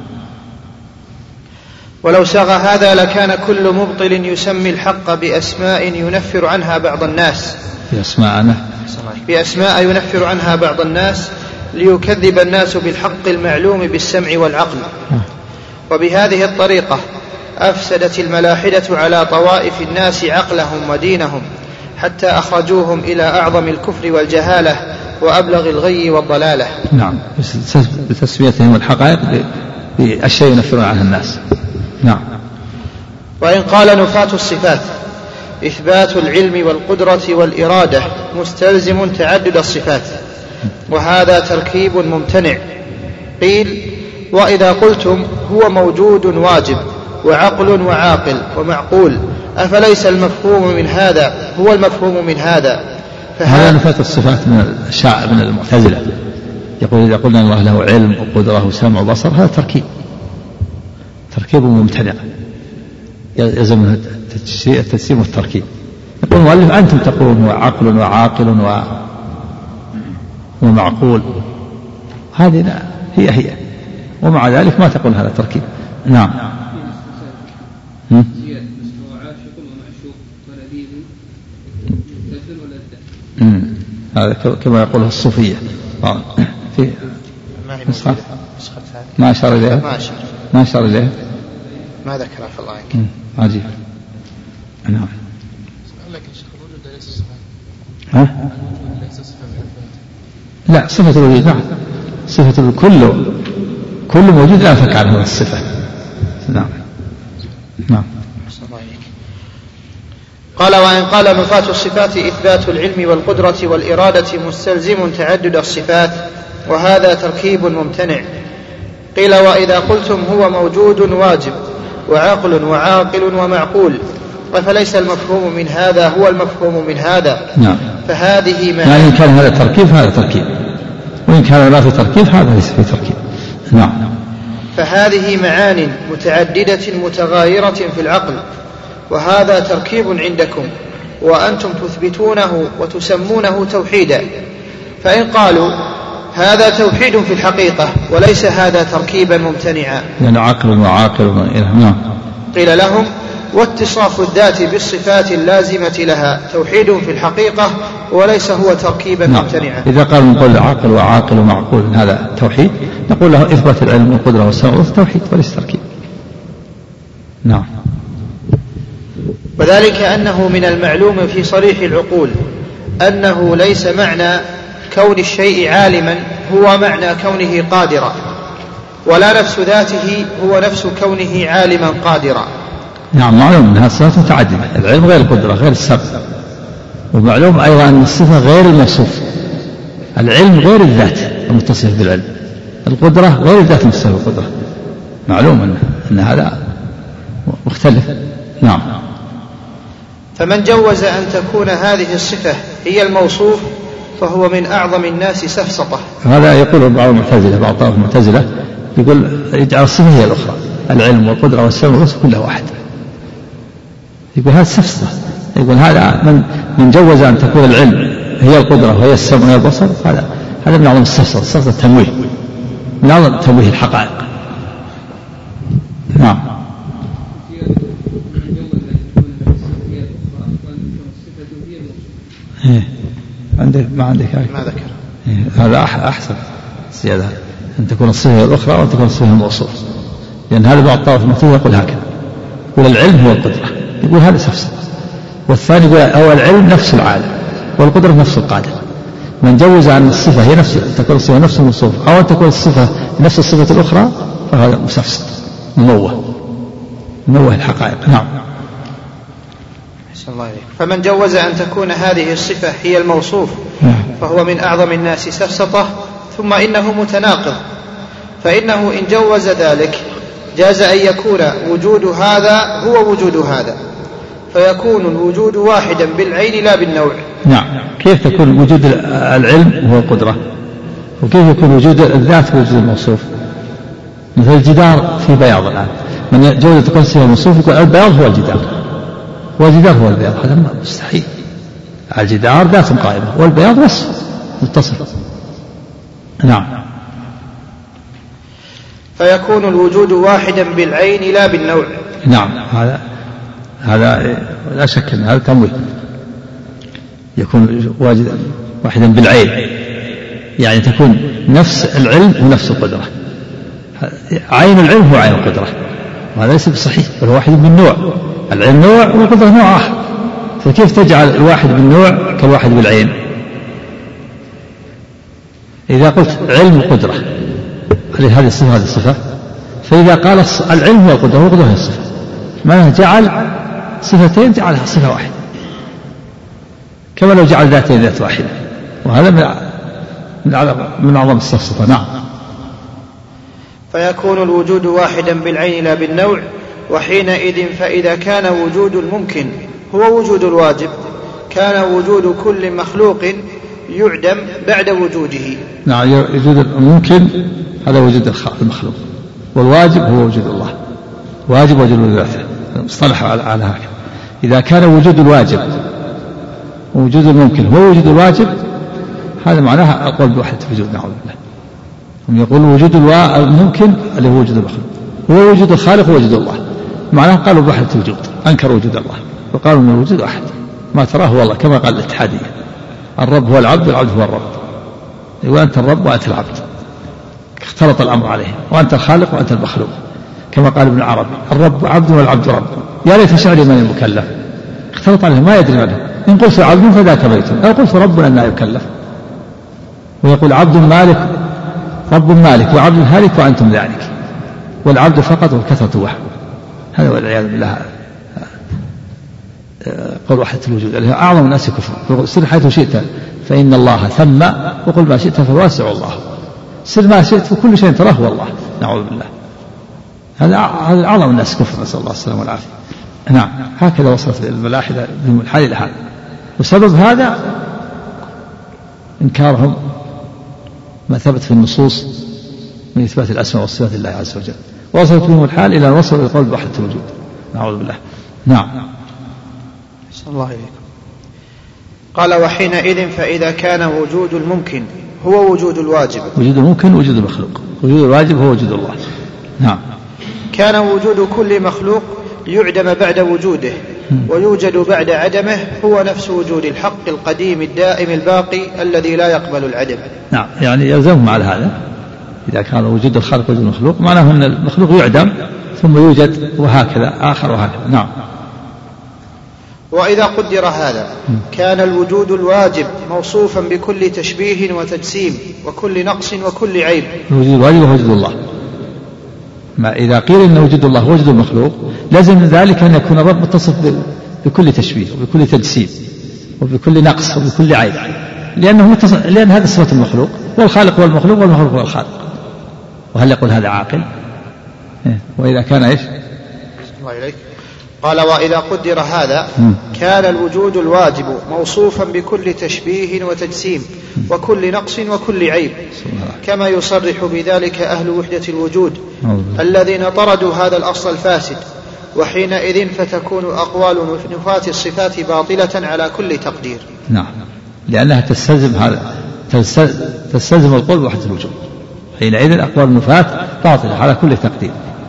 ولو ساغ هذا لكان كل مبطل يسمي الحق بأسماء ينفر عنها بعض الناس بأسماء بأسماء ينفر عنها بعض الناس ليكذب الناس بالحق المعلوم بالسمع والعقل. وبهذه الطريقة أفسدت الملاحدة على طوائف الناس عقلهم ودينهم حتى أخرجوهم إلى أعظم الكفر والجهالة وأبلغ الغي والضلالة. نعم، بتسميتهم الحقائق بأشياء ينفرون عنها الناس. نعم. وإن قال نفاة الصفات إثبات العلم والقدرة والإرادة مستلزم تعدد الصفات، وهذا تركيب ممتنع. قيل وإذا قلتم هو موجود واجب وعقل وعاقل ومعقول أفليس المفهوم من هذا هو المفهوم من هذا؟ هذا نفاة الصفات من الشاع من المعتزلة، يقول إذا قلنا الله له علم وقدرة وسمع وبصر هذا تركيب تركيب ممتنع يلزم التجسيم والتركيب. يقول المؤلف أنتم تقولون هو عقل وعاقل و... ومعقول، هذه هي هي ومع ذلك ما تقول هذا تركيب. نعم. هذا كما يقوله الصوفية في نسخة ما أشار إليها ما أشار إليها ما ذكرها في الله عنك. عجيب. نعم. ها؟ لا، صفة الوجود نعم، صفة كل كل موجود لا ينفك عنه الصفة. نعم. نعم. قال وإن قال نفاة الصفات إثبات العلم والقدرة والإرادة مستلزم تعدد الصفات، وهذا تركيب ممتنع. قيل وإذا قلتم هو موجود واجب وعقل وعاقل ومعقول فليس المفهوم من هذا هو المفهوم من هذا. نعم. فهذه معاني يعني إن كان هذا تركيب هذا تركيب، وإن كان لا في تركيب هذا ليس في تركيب. نعم. فهذه معان متعددة متغايرة في العقل، وهذا تركيب عندكم وأنتم تثبتونه وتسمونه توحيدا. فإن قالوا هذا توحيد في الحقيقة وليس هذا تركيبا ممتنعا، يعني عقل وعاقل نعم، قيل لهم واتصاف الذات بالصفات اللازمة لها توحيد في الحقيقة وليس هو تركيبا نعم. ممتنعا. إذا قال نقول عقل وعاقل ومعقول هذا توحيد، نقول له إثبات العلم والقدرة والسمع توحيد وليس تركيب. نعم. وذلك أنه من المعلوم في صريح العقول أنه ليس معنى كون الشيء عالما هو معنى كونه قادرا، ولا نفس ذاته هو نفس كونه عالما قادرا. نعم. معلوم أنها صفات متعددة، العلم غير القدرة غير السمع، ومعلوم أيضا أن الصفة غير الموصوف، العلم غير الذات المتصف بالعلم، القدرة غير الذات المتصف بالقدرة، معلوم أن, أن هذا مختلف. نعم. فمن جوز أن تكون هذه الصفة هي الموصوف فهو من أعظم الناس سفسطة. هذا يقول بعض المعتزلة، بعض طائفة المعتزلة يقول يجعل الصفة هي الأخرى، العلم والقدرة والسمع والبصر كله واحد، يقول هذا سفسطة. يقول هذا من من جوز أن تكون العلم هي القدرة وهي السمع وهي البصر، هذا هذا من أعظم السفسطة، السفسطة التمويه، من أعظم تمويه الحقائق. نعم. إيه. عندك ما عندك ما ذكر. إيه. هذا أحسن زيادة، أن تكون الصفة الأخرى وأن تكون الصفة الموصوف، لأن هذا بعض الطائفة المعتزلة يقول هكذا، يقول العلم هو القدرة، يقول هذا سفسطة. والثاني يقول هو العلم نفس العالم والقدرة نفس القادر. من جوز أن الصفة هي نفس تكون الصفة نفس الموصوف أو أن تكون الصفة نفس الصفة الأخرى فهذا مسفسط مموه مموه الحقائق. نعم. الله عليك. فمن جوز أن تكون هذه الصفة هي الموصوف فهو من أعظم الناس سفسطة. ثم إنه متناقض، فإنه إن جوز ذلك جاز أن يكون وجود هذا هو وجود هذا، فيكون الوجود واحدا بالعين لا بالنوع. نعم. كيف تكون وجود العلم هو القدرة، وكيف يكون وجود الذات هو وجود الموصوف؟ مثل الجدار في بياض الآن، من جوز تكون صفة الموصوف يقول البياض هو الجدار، والجدار هو البياض، هذا مستحيل. الجدار ذات قائمة والبياض وصف متصل. نعم. فيكون الوجود واحدا بالعين لا بالنوع. نعم. هذا هذا لا شك أن هذا تمويه، يكون واجدا واحدا بالعين، يعني تكون نفس العلم ونفس القدرة، عين العلم هو عين القدرة، وهذا ليس بصحيح، بل واحد من نوع، العلم نوع والقدرة نوع آخر، فكيف تجعل الواحد بالنوع كالواحد بالعين؟ إذا قلت علم القدرة هذه الصفة هذه الصفة، فإذا قال العلم هو القدرة والقدرة هي الصفة، معناه جعل صفتين جعلها صفة واحدة، كما لو جعل ذاتين ذات واحدة، وهذا من من أعظم السفسطة. نعم. فيكون الوجود واحدا بالعين لا بالنوع، وحينئذ فإذا كان وجود الممكن هو وجود الواجب كان وجود كل مخلوق يعدم بعد وجوده. نعم. وجود الممكن هذا وجود المخلوق، والواجب هو وجود الله، واجب وجود ذاته، مصطلح على هكذا. إذا كان وجود الواجب ووجود الممكن هو وجود الواجب، هذا معناها القول بوحدة الوجود، نعوذ بالله. هم يقولون وجود الممكن اللي هو وجود المخلوق، هو وجود الخالق ووجود الله، معناه قالوا بوحدة الوجود، أنكروا وجود الله وقالوا أن الوجود أحد، ما تراه هو الله، كما قال الاتحادية الرب هو العبد والعبد هو الرب، وأنت الرب وأنت العبد، اختلط الأمر عليه، وأنت الخالق وأنت المخلوق، كما قال ابن عربي الرب عبد والعبد رب، يا ليت شعري من المكلف، اختلط عليه ما يدري منه، إن قلت عبد فذاك بيت، أو قلت رب أن يكلف. ويقول عبد مالك رب مالك وعبد هالك وأنتم ذلك، والعبد فقط والكثرة وحده، هذا والعياذ بالله قول وحدة الوجود، أعظم الناس كفر. سر حيث شئت فإن الله ثم، وقل ما شئت فواسع الله، سر ما شئت وكل شيء تراه هو الله، نعوذ بالله. هذا هذا أعظم الناس كفر، نسأل الله السلامة والعافية. نعم هكذا وصلت الملاحدة بهم الحال إلى هذا. وسبب هذا إنكارهم ما ثبت في النصوص من إثبات الأسماء والصفات لله عز وجل، وصلت بهم الحال إلى أن وصلوا إلى القول بوحدة الوجود. نعوذ بالله. نعم. صلى الله عليكم. قال وحينئذ فإذا كان وجود الممكن هو وجود الواجب. وجود الممكن وجود المخلوق، وجود الواجب هو وجود الله. نعم. كان وجود كل مخلوق يعدم بعد وجوده ويوجد بعد عدمه هو نفس وجود الحق القديم الدائم الباقي الذي لا يقبل العدم. نعم يعني يلزمهم على هذا إذا كان وجود الخالق وجود المخلوق معناه أن المخلوق يعدم ثم يوجد وهكذا آخر وهكذا. نعم. وإذا قدر هذا كان الوجود الواجب موصوفا بكل تشبيه وتجسيم وكل نقص وكل عيب. الوجود الواجب هو وجود الله. ما إذا قيل إن وجود الله هو وجود المخلوق لازم من ذلك أن يكون الرب متصف بكل تشبيه وبكل تجسيم وبكل نقص وبكل عيب، لأنه متصف، لأن هذا صفة المخلوق، والخالق هو المخلوق والمخلوق هو الخالق. وهل يقول هذا عاقل؟ وإذا كان إيش؟ الله إليك. قال وإذا قدر هذا كان الوجود الواجب موصوفا بكل تشبيه وتجسيم وكل نقص وكل عيب، كما يصرح بذلك أهل وحدة الوجود الذين طردوا هذا الأصل الفاسد. وحينئذ فتكون أقوال نفاة الصفات باطلة على كل تقدير. نعم لأنها تستلزم هذا تستلزم القول بوحدة الوجود. حينئذ أقوال النفاة باطلة على كل تقدير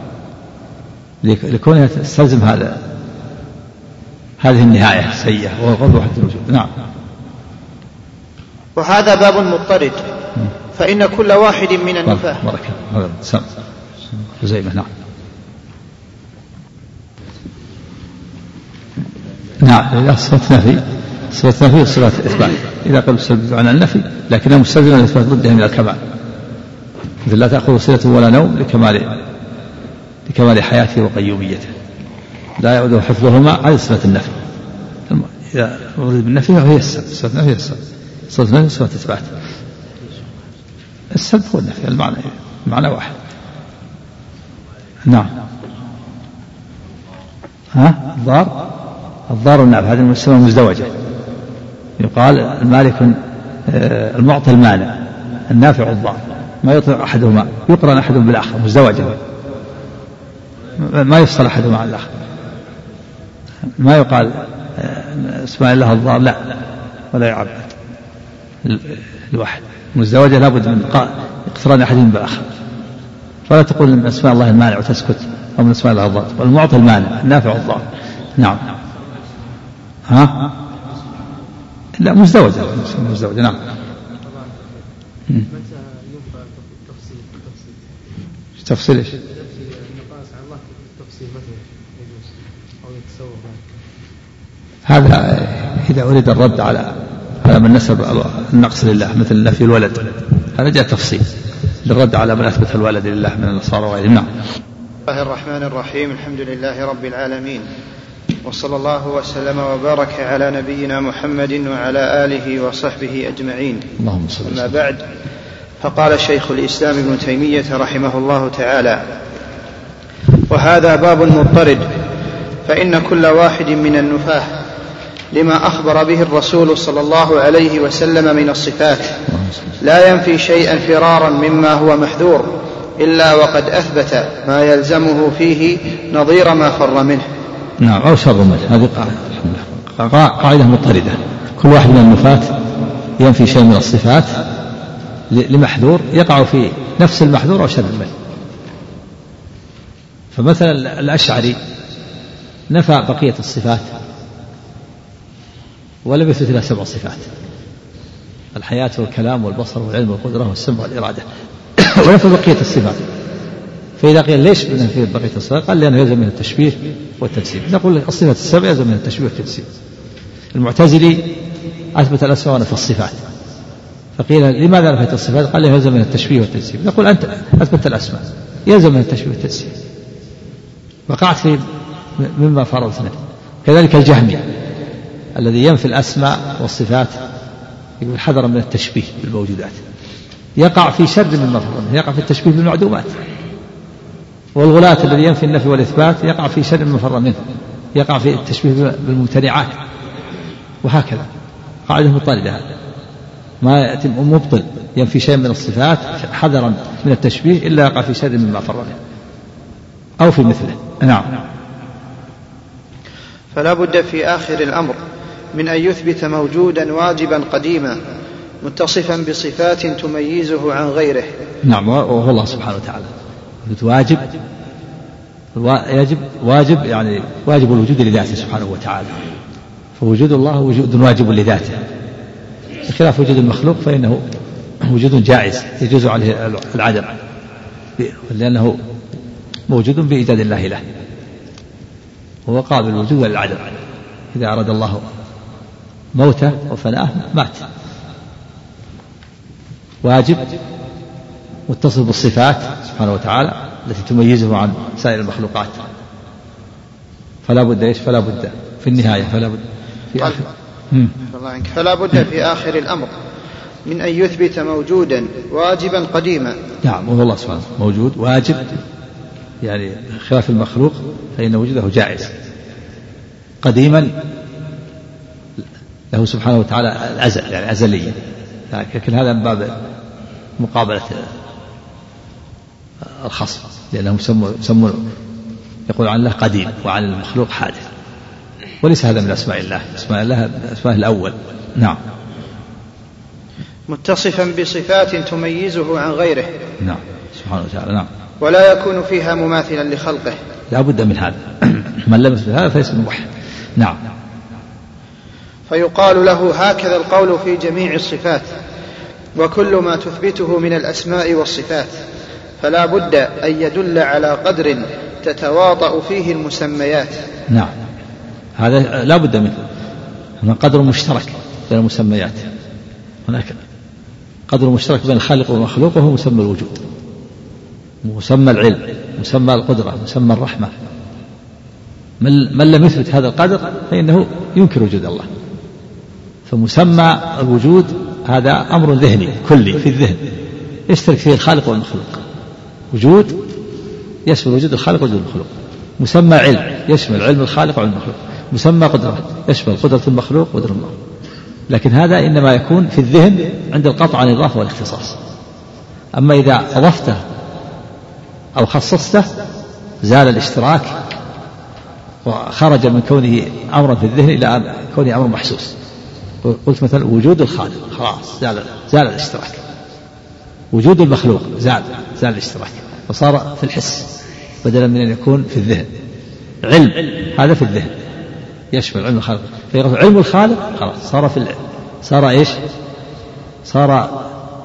لكونها تستلزم هذا هذه النهاية السيئة وهو القول بوحدة الوجود. نعم. وهذا باب مضطرد فإن كل واحد من النفاة بركة هذا سم زيمة. نعم. نعم إذا صفة نفي صفة نفي وصفة إثبات إذا قالوا سلب عن النفي لكنه مستلزم الإثبات ضده من الكمال، مثل لا تأخذ سنة ولا نوم لكمال لكمال حياته وقيوميته لا يعود حفظهما على صفة النفي. إذا أريد بالنفي فهي السلب، صفة النفي هي السلب، صفة نفي صفة إثبات. السلب هو النفي، المعنى المعنى واحد. نعم. ها الضار الضار والنافع هذه المسمى مزدوجة، يقال المالك المعطي المانع النافع الضار، ما يطلق أحدهما يقرن أحدهم بالآخر مزدوجة، ما يفصل أحدهما عن الآخر، ما يقال اسمع الله الضار لا ولا يعبد الواحد، مزدوجة لابد من اقتران أحدهم بالآخر، فلا تقول من اسماء الله المانع وتسكت أو من اسماء الله الضار، والمعطي المانع النافع الضار. نعم. ها لا مزدوجة مزدوجة. نعم. تفصيل ايش؟ هذا إذا أريد الرد على على من نسب النقص لله مثل نفي الولد، هذا جاء تفصيل للرد على من أثبت الولد لله من النصارى وغيرهم. نعم. بسم الله الرحمن الرحيم. الحمد لله رب العالمين، وصلى الله وسلم وبارك على نبينا محمد وعلى آله وصحبه أجمعين. اللهم صل وسلم. أما بعد، فقال شيخ الإسلام ابن تيمية رحمه الله تعالى: وهذا باب مضطرد، فإن كل واحد من النفاة لما أخبر به الرسول صلى الله عليه وسلم من الصفات لا ينفي شيئا فرارا مما هو محذور إلا وقد أثبت ما يلزمه فيه نظير ما فر منه. نعم. أو شر منه. هذه قاعدة قاعدة مضطردة، كل واحد من النفاة ينفي شيء من الصفات لمحذور يقع في نفس المحذور أو شر منه. فمثلا الأشعري نفى بقية الصفات ولم يثبت لها سبع صفات: الحياة والكلام والبصر والعلم والقدرة والسمع والإرادة ونفى بقية الصفات. فإذا قيل ليش نفي بقية الصفات؟ قال لأنه يلزم من التشبيه والتجسيم. نقول الصفات السبع يلزم من التشبيه والتجسيم. المعتزلي أثبت الأسماء ونفى الصفات، فقيل لماذا نفيت الصفات؟ قال يلزم من التشبيه والتجسيم. نقول أنت أثبت الأسماء يلزم من التشبيه والتجسيم، وقعت في مما فرضنا. كذلك الجهمي الذي ينفي الأسماء والصفات يقول حذرا من التشبيه بالموجودات، يقع في شر مما فرضنا، يقع في التشبيه بالمعدومات. والغلاة الذي ينفي النفي والإثبات يقع في شر مما فر منه، يقع في التشبيه بالممتنعات، وهكذا قاعدة مطردة، ما يأتي مبطل ينفي شيء من الصفات حذرا من التشبيه إلا يقع في شيء مما فر منه أو في مثله. نعم. فلا بد في آخر الأمر من أن يثبت موجودا واجبا قديما متصفا بصفات تميزه عن غيره. نعم، وهو الله سبحانه وتعالى واجب يجب واجب يعني واجب الوجود لذاته سبحانه وتعالى، فوجود الله وجود واجب لذاته، بخلاف وجود المخلوق فإنه وجود جائز يجوز عليه العدم، لأنه موجود بإيجاد الله له، هو قابل الوجود للعدم، إذا أراد الله موته وفناءه مات. واجب متصل بالصفات سبحانه وتعالى التي تميزه عن سائر المخلوقات، فلا بد إيش فلا بد في النهاية فلا بد في آخر فلا بد في آخر الأمر من أن يثبت موجودا واجبا قديما. نعم، وهو الله سبحانه موجود واجب، يعني خلاف المخلوق فإن وجوده جائز، قديما له سبحانه وتعالى الأزل يعني أزليا، لكن هذا من باب مقابلة الخصم، لأنهم سموا يقول عن الله قديم وعن المخلوق حادث، وليس هذا من أسماء الله، أسماء الله أسماء الأول. نعم. متصفا بصفات تميزه عن غيره. نعم سبحانه وتعالى. نعم. ولا يكون فيها مماثلا لخلقه. لا بد من هذا، من لم يثبت هذا فليس موحد. نعم. فيقال له هكذا القول في جميع الصفات وكل ما تثبته من الأسماء والصفات، فلا بد أن يدل على قدر تتواطأ فيه المسميات. نعم، هذا لا بد منه، من قدر مشترك بين المسميات، هناك قدر مشترك بين الخالق والمخلوق وهو مسمى الوجود، مسمى العلم، مسمى القدرة، مسمى الرحمة. من, من لم يثبت هذا القدر فإنه ينكر وجود الله. فمسمى الوجود هذا أمر ذهني كلي في الذهن يشترك فيه الخالق والمخلوق، وجود يشمل وجود الخالق ووجود المخلوق. مسمى علم يشمل علم الخالق وعلم المخلوق. مسمى قدرة يشمل قدرة المخلوق وقدرة الله. لكن هذا إنما يكون في الذهن عند القطع عن الإضافة والاختصاص. أما إذا أضفته أو خصصته زال الاشتراك وخرج من كونه أمرا في الذهن إلى كونه أمر محسوس. قلت مثلا وجود الخالق خلاص زال, زال الاشتراك، وجود المخلوق زال زال الاشتراك وصار في الحس بدلا من أن يكون في الذهن. علم هذا في الذهن يشمل علم الخالق، فيغفر علم الخالق خلاص صار في صار إيش صار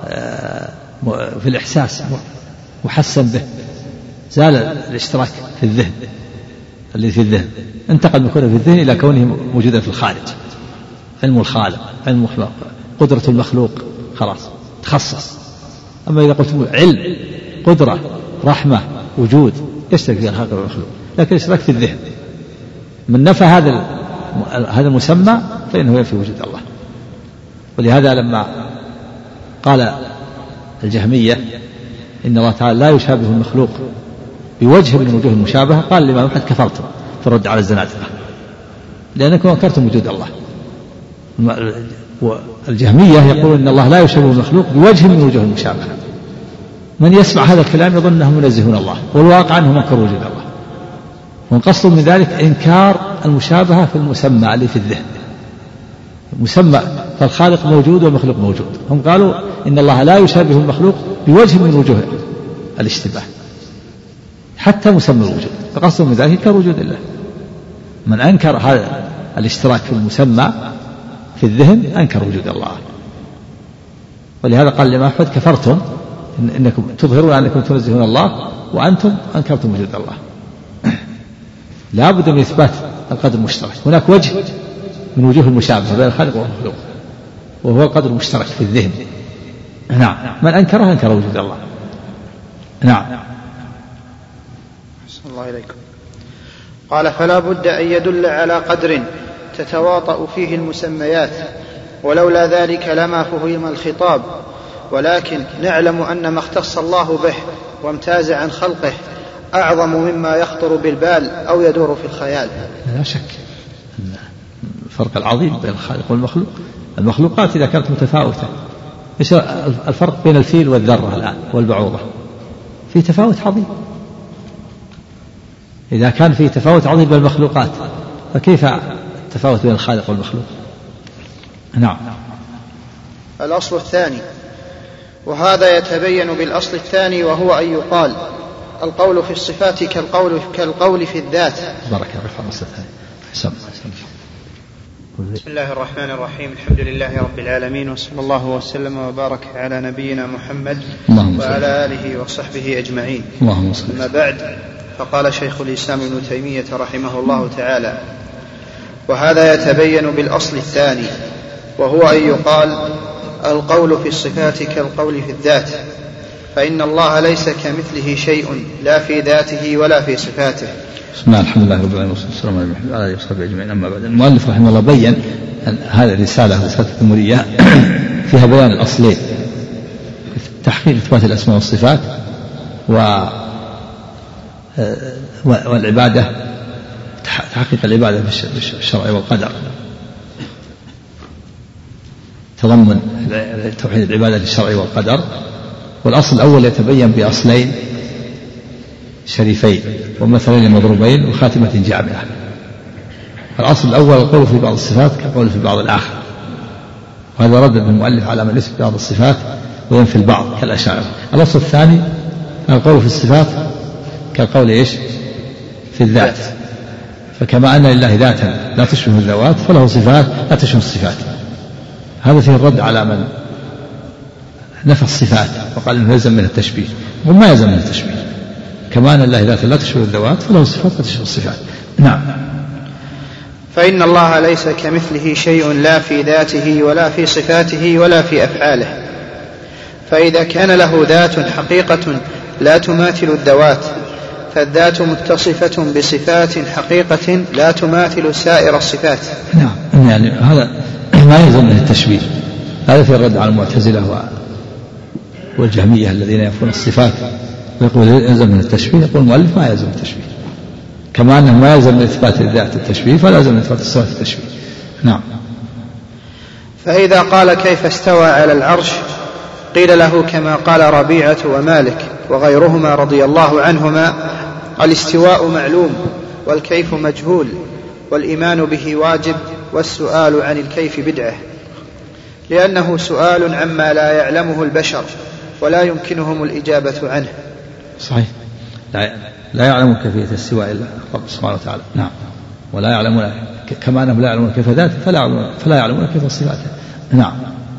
في الإحساس محسن به، زال الاشتراك في الذهن الذي في الذهن، انتقل من كونه في الذهن إلى كونه موجودا في الخارج. علم الخالق، علم المخلوق، قدرة المخلوق خلاص تخصص. أما إذا قلت علم قدرة رحمة وجود يشترك فيها الخالق والمخلوق، لكن الاشتراك في الذهن. من نفى هذا هذا المسمى فإنه ينفي وجود الله. ولهذا لما قال الجهمية إن الله تعالى لا يشابه المخلوق بوجه من وجوه المشابهة، قال الإمام أحمد كفرتم في الرد على الزنادقة لأنكم أنكرتم وجود الله. والجهمية يقول إن الله لا يشابه المخلوق بوجه من وجوه المشابهة. من يسمع هذا الكلام يظن أنهم منزهون الله، والواقع أنهم أنكروا وجود الله، والقصد من ذلك إنكار المشابهة في المسمى اللي في الذهن. مسمى فالخالق موجود والمخلوق موجود، هم قالوا إن الله لا يشابه المخلوق بوجه من وجوه الاشتباه حتى مسمى الوجود، فقصد من ذلك إنكار وجود الله. من أنكر هذا الاشتراك في المسمى في الذهن أنكر وجود الله. ولهذا قال الإمام أحمد كفرتم إن إنكم تظهرون أنكم تنزهون الله وأنتم أنكرتم وجود الله. لا بد من إثبات القدر المشترك. هناك وجه من وجوه المشابهة بين الخالق والمخلوق وهو القدر المشترك في الذهن. نعم، من أنكره أنكر وجود الله. نعم. أحسن الله إليكم. قال فلا بد أن يدل على قدر تتواطأ فيه المسميات، ولولا ذلك لما فهم الخطاب، ولكن نعلم أن ما اختص الله به وامتاز عن خلقه أعظم مما يخطر بالبال أو يدور في الخيال. لا شك الفرق العظيم بين الخالق والمخلوق. المخلوقات إذا كانت متفاوتة، إيش الفرق بين الفيل والذرة الآن والبعوضة؟ في تفاوت عظيم. إذا كان في تفاوت عظيم بين المخلوقات فكيف التفاوت بين الخالق والمخلوق؟ نعم. الأصل الثاني، وهذا يتبين بالأصل الثاني، وهو أن يقال القول في الصفات كالقول, كالقول في الذات. بارك الله في الأصل الثاني. حسن. بسم الله الرحمن الرحيم. الحمد لله رب العالمين، وصلى الله وسلم وبارك على نبينا محمد وعلى آله وصحبه أجمعين. أما بعد، فقال شيخ الإسلام ابن تيمية رحمه الله تعالى: وهذا يتبين بالأصل الثاني، وهو أن يقال القول في الصفات كالقول في الذات، فإن الله ليس كمثله شيء لا في ذاته ولا في صفاته. بسم الله الحمد لله رب العالمين والصلاة والسلام على آله وصحبه أجمعين. أما بعد، المؤلف رحمه الله بين أن هذه الرسالة رسالة التمورية فيها بيان الأصلين: تحقيق إثبات الأسماء والصفات و والعبادة، تحقيق العبادة بالشرع والقدر، تضمن توحيد العبادة للشرع والقدر. والأصل الأول يتبين بأصلين شريفين ومثلين مضروبين وخاتمة جامعة. الأصل الأول القول في بعض الصفات كالقول في بعض الآخر، وهذا رد المؤلف على من يثبت بعض الصفات وينفي البعض كالأشاعرة. الأصل الثاني القول في الصفات كالقول إيش في الذات، فكما أن لله ذاتا لا تشبه الذوات فله صفات لا تشبه الصفات. هذا فيه الرد على من نفى الصفات وقال إنه يلزم من التشبيه، وما يلزم من التشبيه. كما أن الله ذاتا لا تشبه الذوات فله صفات لا تشبه الصفات. نعم. فإن الله ليس كمثله شيء لا في ذاته ولا في صفاته ولا في أفعاله، فإذا كان له ذات حقيقة لا تماثل الذوات، فالذات متصفة بصفات حقيقة لا تماثل سائر الصفات. نعم، يعني هذا ما يلزم من التشبيه. هذا في الرد على المعتزلة والجهمية الذين ينفون الصفات ويقول يلزم من التشبيه. يقول المؤلف ما يلزم التشبيه، كما أنه ما يلزم من إثبات الذات التشبيه فلا يلزم من إثبات الصفات التشبيه. نعم. فإذا قال كيف استوى على العرش، قيل له كما قال ربيعة ومالك وغيرهما رضي الله عنهما: الاستواء معلوم والكيف مجهول، والإيمان به واجب، والسؤال عن الكيف بدعة، لأنه سؤال عما لا يعلمه البشر ولا يمكنهم الإجابة عنه. صحيح، لا يعلم كيفية الاستواء إلا رب سبحانه وتعالى. نعم. ولا يعلمون كما أنهم لا يعلمون كيف ذاته فلا يعلمون كيف صفاته. نعم.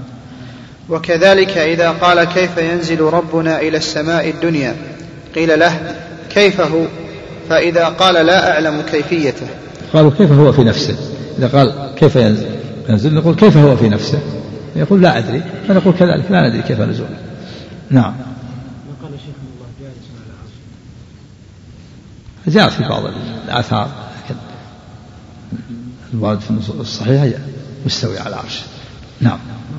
وكذلك إذا قال كيف ينزل ربنا إلى السماء الدنيا، قيل له كيف هو، فإذا قال لا أعلم كيفيته قالوا كيف هو في نفسه. إذا قال كيف ينزل, ينزل نقول كيف هو في نفسه، يقول لا أدري، فنقول كذلك لا ندري كيف نزوله. نعم. وقال شيخ الله جالس على العرش، جاء في بعض الآثار، لكن الوارد في النصوص الصحيحة مستوي على العرش. نعم.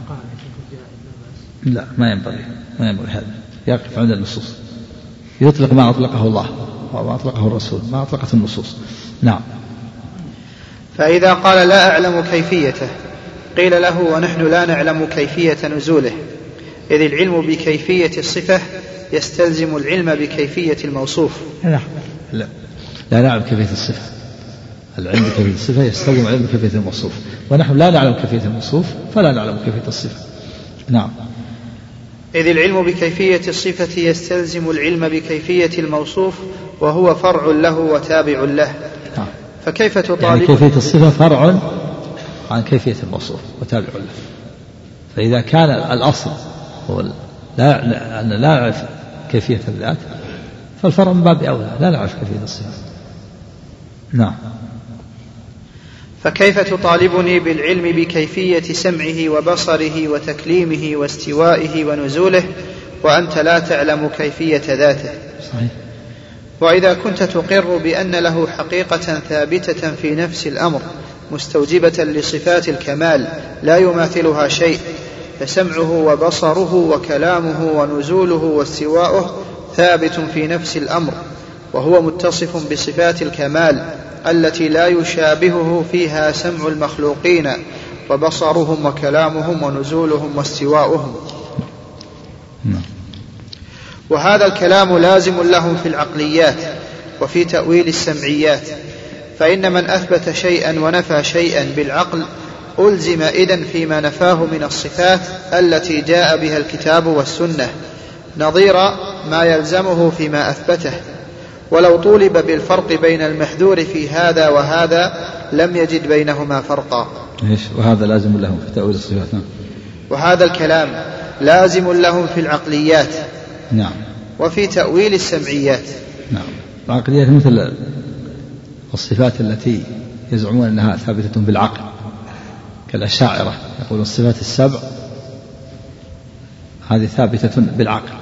لا، ما ينبغي ما ينبغي هذا، يقف عند النصوص، يطلق ما أطلقه الله وما أطلقه الرسول، ما أطلقت النصوص. نعم. فإذا قال لا أعلم كيفيته، قيل له ونحن لا نعلم كيفية نزوله، إذ العلم بكيفية الصفة يستلزم العلم بكيفية الموصوف. لا لا, لا نعلم كيفية الصفة، العلم بكيفية الصفة يستلزم العلم بكيفية الموصوف، ونحن لا نعلم كيفية الموصوف فلا نعلم كيفية الصفة. نعم. إذ العلم بكيفية الصفة يستلزم العلم بكيفية الموصوف، وهو فرع له وتابع له. نعم. فكيف تطالب يعني كيفية الصفة فرع عن كيفية الموصوف وتابع له. فإذا كان الأصل هو لا أن لا نعرف كيفية الذات، فالفرع من باب أولى لا نعرف كيفية الصفة. نعم. فكيف تطالبني بالعلم بكيفية سمعه وبصره وتكليمه واستوائه ونزوله وأنت لا تعلم كيفية ذاته؟ صحيح. وإذا كنت تقر بأن له حقيقة ثابتة في نفس الأمر مستوجبة لصفات الكمال لا يماثلها شيء، فسمعه وبصره وكلامه ونزوله واستواؤه ثابت في نفس الأمر وهو متصف بصفات الكمال التي لا يشابهه فيها سمع المخلوقين وبصرهم وكلامهم ونزولهم واستواؤهم. وهذا الكلام لازم لهم في العقليات وفي تأويل السمعيات، فإن من أثبت شيئا ونفى شيئا بالعقل ألزم إذن فيما نفاه من الصفات التي جاء بها الكتاب والسنة نظير ما يلزمه فيما أثبته. ولو طولب بالفرق بين المحذور في هذا وهذا لم يجد بينهما فرقا. وهذا لازم لهم في تأويل الصفات. وهذا الكلام لازم لهم في العقليات نعم وفي تأويل السمعيات. نعم. العقليات مثل الصفات التي يزعمون أنها ثابتة بالعقل كالأشاعرة، يقول الصفات السبع هذه ثابتة بالعقل.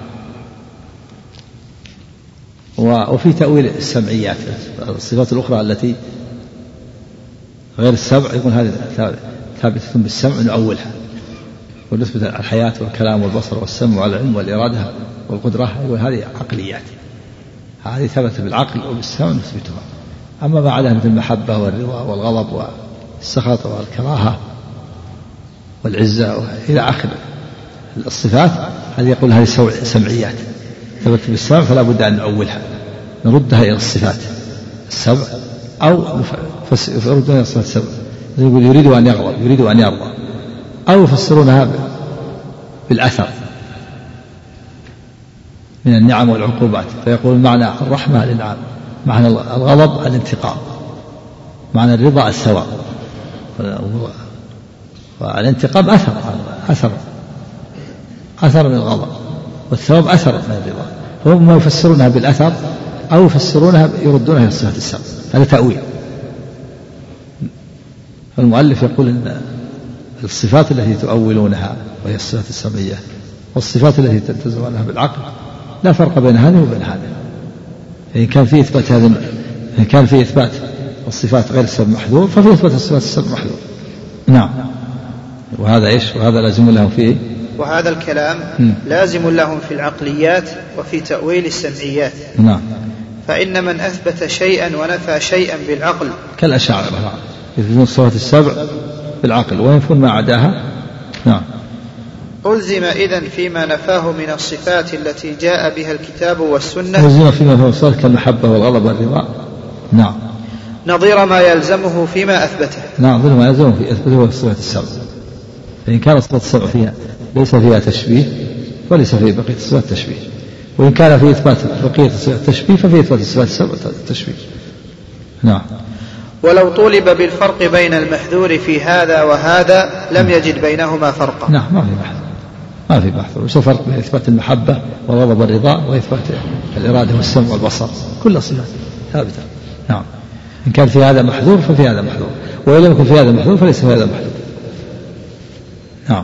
وفي تأويل السمعيات الصفات الأخرى التي غير السبع يقول هذه ثابتة بالسمع نؤولها، ونثبت الحياة والكلام والبصر والسمع والعلم والإرادة والقدرة يقول هذه عقليات، هذه ثبتت بالعقل وبالسمع نثبتها. أما ما عدا مثل المحبة والرضا والغضب والسخط والكراهة والعزة إلى آخر الصفات هذه يقول هذه سمعيات ثبتت بالسمع فلا بد أن نؤولها نردها إلى الصفات السبع أو يردونها إلى الصفات السبع، يقول يريد أن يغضب يريد أن يرضى، أو يفسرونها بالأثر من النعم والعقوبات، فيقول معنى الرحمة الإنعام، معنى الغضب الانتقام، معنى الرضا الثواب، والانتقام أثر أثر أثر من الغضب، والثواب أثر من الرضا، فهم يفسرونها بالأثر أو يفسرونها يردونها إلى الصفات السبع، هذا تأويل. المؤلف يقول إن الصفات التي تؤولونها وهي الصفات السمعية والصفات التي تلتزمونها بالعقل لا فرق بين هذه وبين هذه. إن كان في إثبات هذا إن كان في إثبات الصفات غير السبع محذور ففي إثبات الصفات السبع محذور. نعم. وهذا إيش؟ وهذا لازم لهم فيه. وهذا الكلام م. لازم لهم في العقليات وفي تأويل السمعيات. نعم. فإن من أثبت شيئا ونفى شيئا بالعقل كالأشاعرة يثبتون الصفات السبع بالعقل وينفون ما عداها. نعم. ألزم إذن فيما نفاه من الصفات التي جاء بها الكتاب والسنة ألزم فيما نفاه الصفات كالمحبة والغضب والرضا. نعم. نظير ما يلزمه فيما أثبته. نعم نظير ما يلزمه في إثباته الصفات السبع. فإن كان الصفات السبع فيها ليس فيها تشبيه وليس في بقية الصفات تشبيه، وإن كان في إثبات بقية الصفات تشبيه ففي إثبات الصفات السبع تشبيه. نعم. ولو طولب بالفرق بين المحذور في هذا وهذا لم يجد بينهما فرقا. نعم ما في بحث ما في بحث. وش الفرق بين إثبات المحبة والغضب والرضا وإثبات الإرادة والسمع والبصر؟ كل الصفات ثابتة. نعم. إن كان في هذا محذور ففي هذا محذور، وإن لم يكن في هذا محذور فليس في هذا محذور. نعم.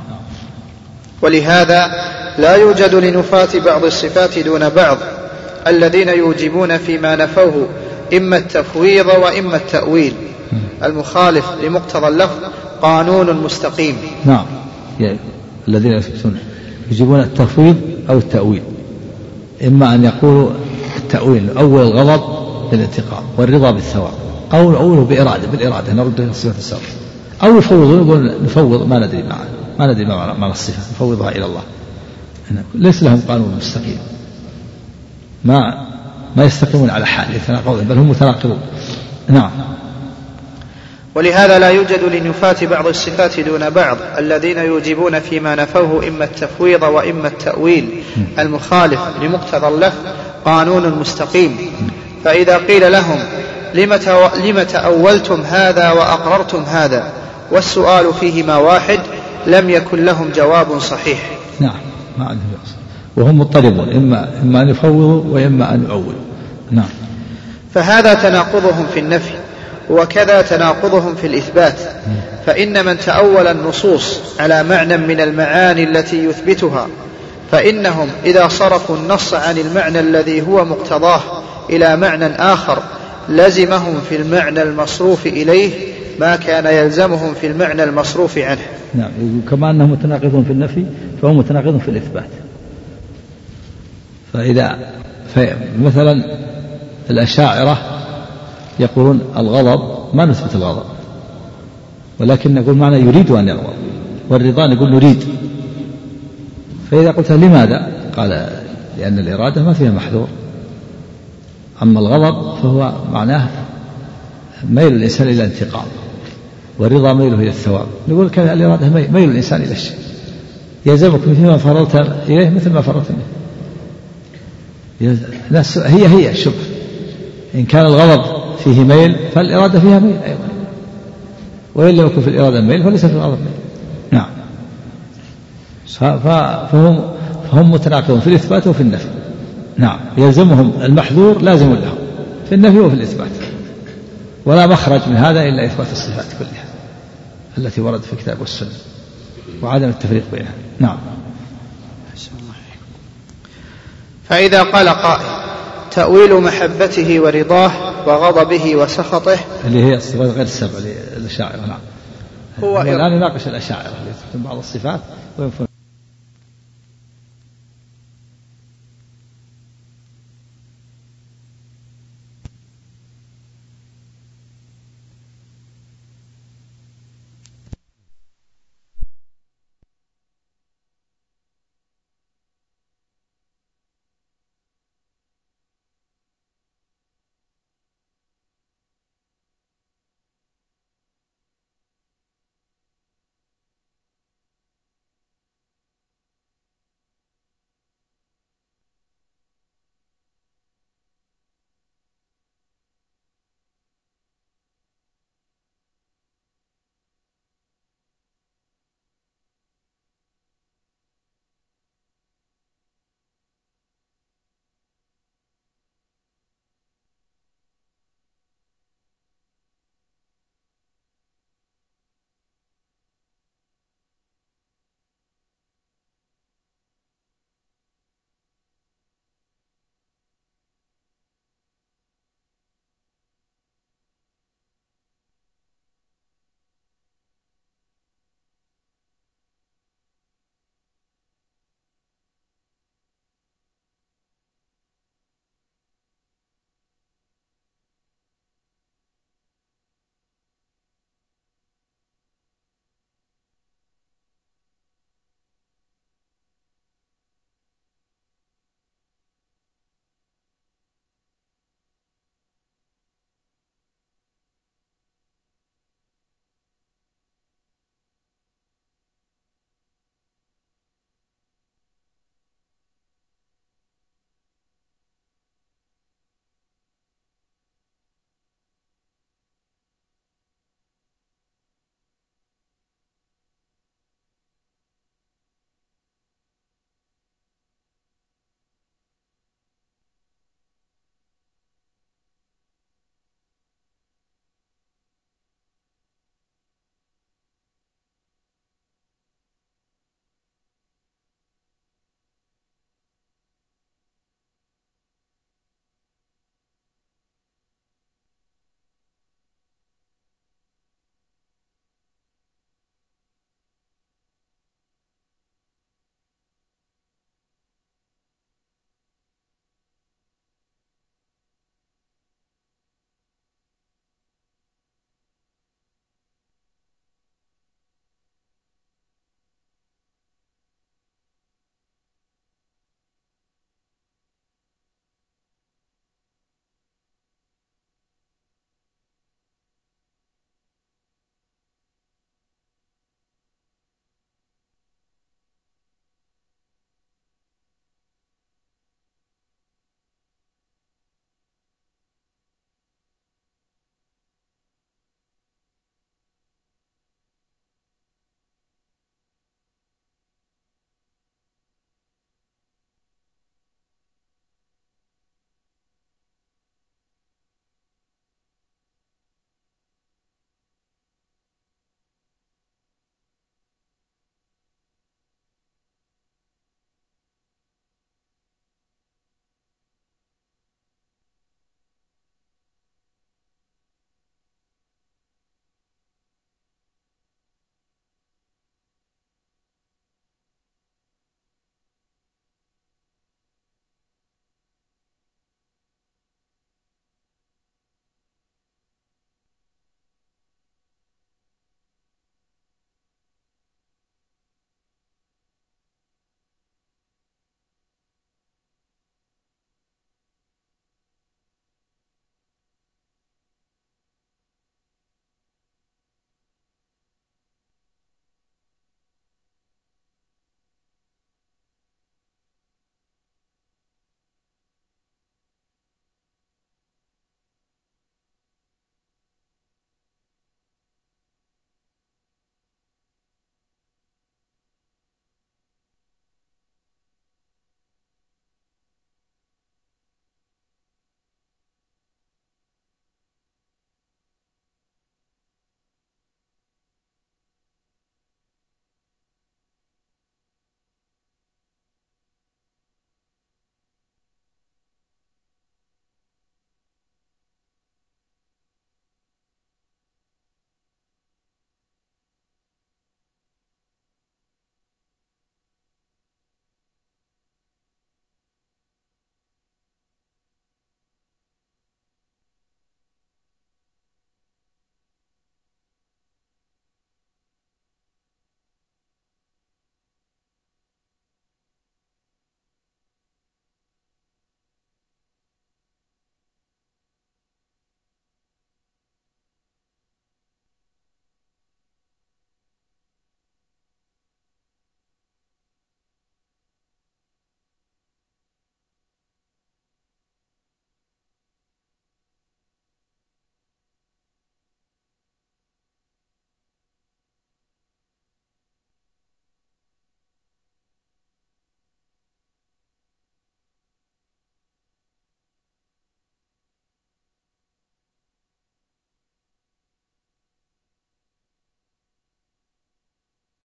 ولهذا لا يوجد لنفاة بعض الصفات دون بعض الذين يوجبون فيما نفوه إما التفويض وإما التأويل المخالف لمقتضى اللفظ قانون مستقيم. نعم. يعني الذين يثبتون يجيبون التفويض أو التأويل، إما أن يقولوا التأويل أول الغضب بالانتقام والرضا بالثواب، أو نأوله بإرادة بالإرادة نرد إلى الصفات السبع، أو يفوضون يقول نفوض ما ندري معه ما ندري ما معنى الصفة نفوضها إلى الله. ليس لهم قانون مستقيم، ما ما يستقيمون على حال يتناقضون بل هم متناقضون. نعم. ولهذا لا يوجد لنفاة بعض الصفات دون بعض الذين يوجبون فيما نفوه إما التفويض وإما التأويل المخالف لمقتضى اللفظ قانون مستقيم. فإذا قيل لهم لم تأولتم هذا وأقررتم هذا والسؤال فيهما واحد لم يكن لهم جواب صحيح. نعم ما عندهم يقصد، وهم مضطربون إما إما أن يفوضوا وإما أن يؤولوا. نعم. فهذا تناقضهم في النفي وكذا تناقضهم في الإثبات. فإن من تأول النصوص على معنى من المعاني التي يثبتها فإنهم إذا صرفوا النص عن المعنى الذي هو مقتضاه إلى معنى آخر لزمهم في المعنى المصروف إليه ما كان يلزمهم في المعنى المصروف عنه. نعم. كما أنهم متناقضون في النفي فهم متناقضون في الإثبات. فإذا مثلا الأشاعرة يقولون الغضب ما نثبت الغضب، ولكن نقول معنى يريد أن يغضب، والرضا نقول نريد. فإذا قلت لماذا؟ قال لأن الإرادة ما فيها محذور، أما الغضب فهو معناه ميل الإنسان إلى الانتقام، والرضا ميله إلى الثواب. نقول كان الإرادة ميل الإنسان إلى الشيء، يلزمكم فيما فرضت إليه مثل ما فرضت منه. هي هي الشبه، إن كان الغضب فيه ميل فالإرادة فيها ميل أيضا، وإن لم يكن في الإرادة ميل فليس في الغضب ميل. نعم. فهم فهم متناقضون في الإثبات وفي النفي. نعم، يلزمهم المحذور لازم لهم في النفي وفي الإثبات، ولا مخرج من هذا إلا إثبات الصفات كلها التي وردت في الكتاب والسنة وعدم التفريق بينها. نعم. فإذا قال قائل تأويل محبته ورضاه وغضبه وسخطه اللي هي الصفات غير السبع الأشاعرة، نعم، هو الآن يناقش الأشاعرة اللي تكتب بعض الصفات وينفون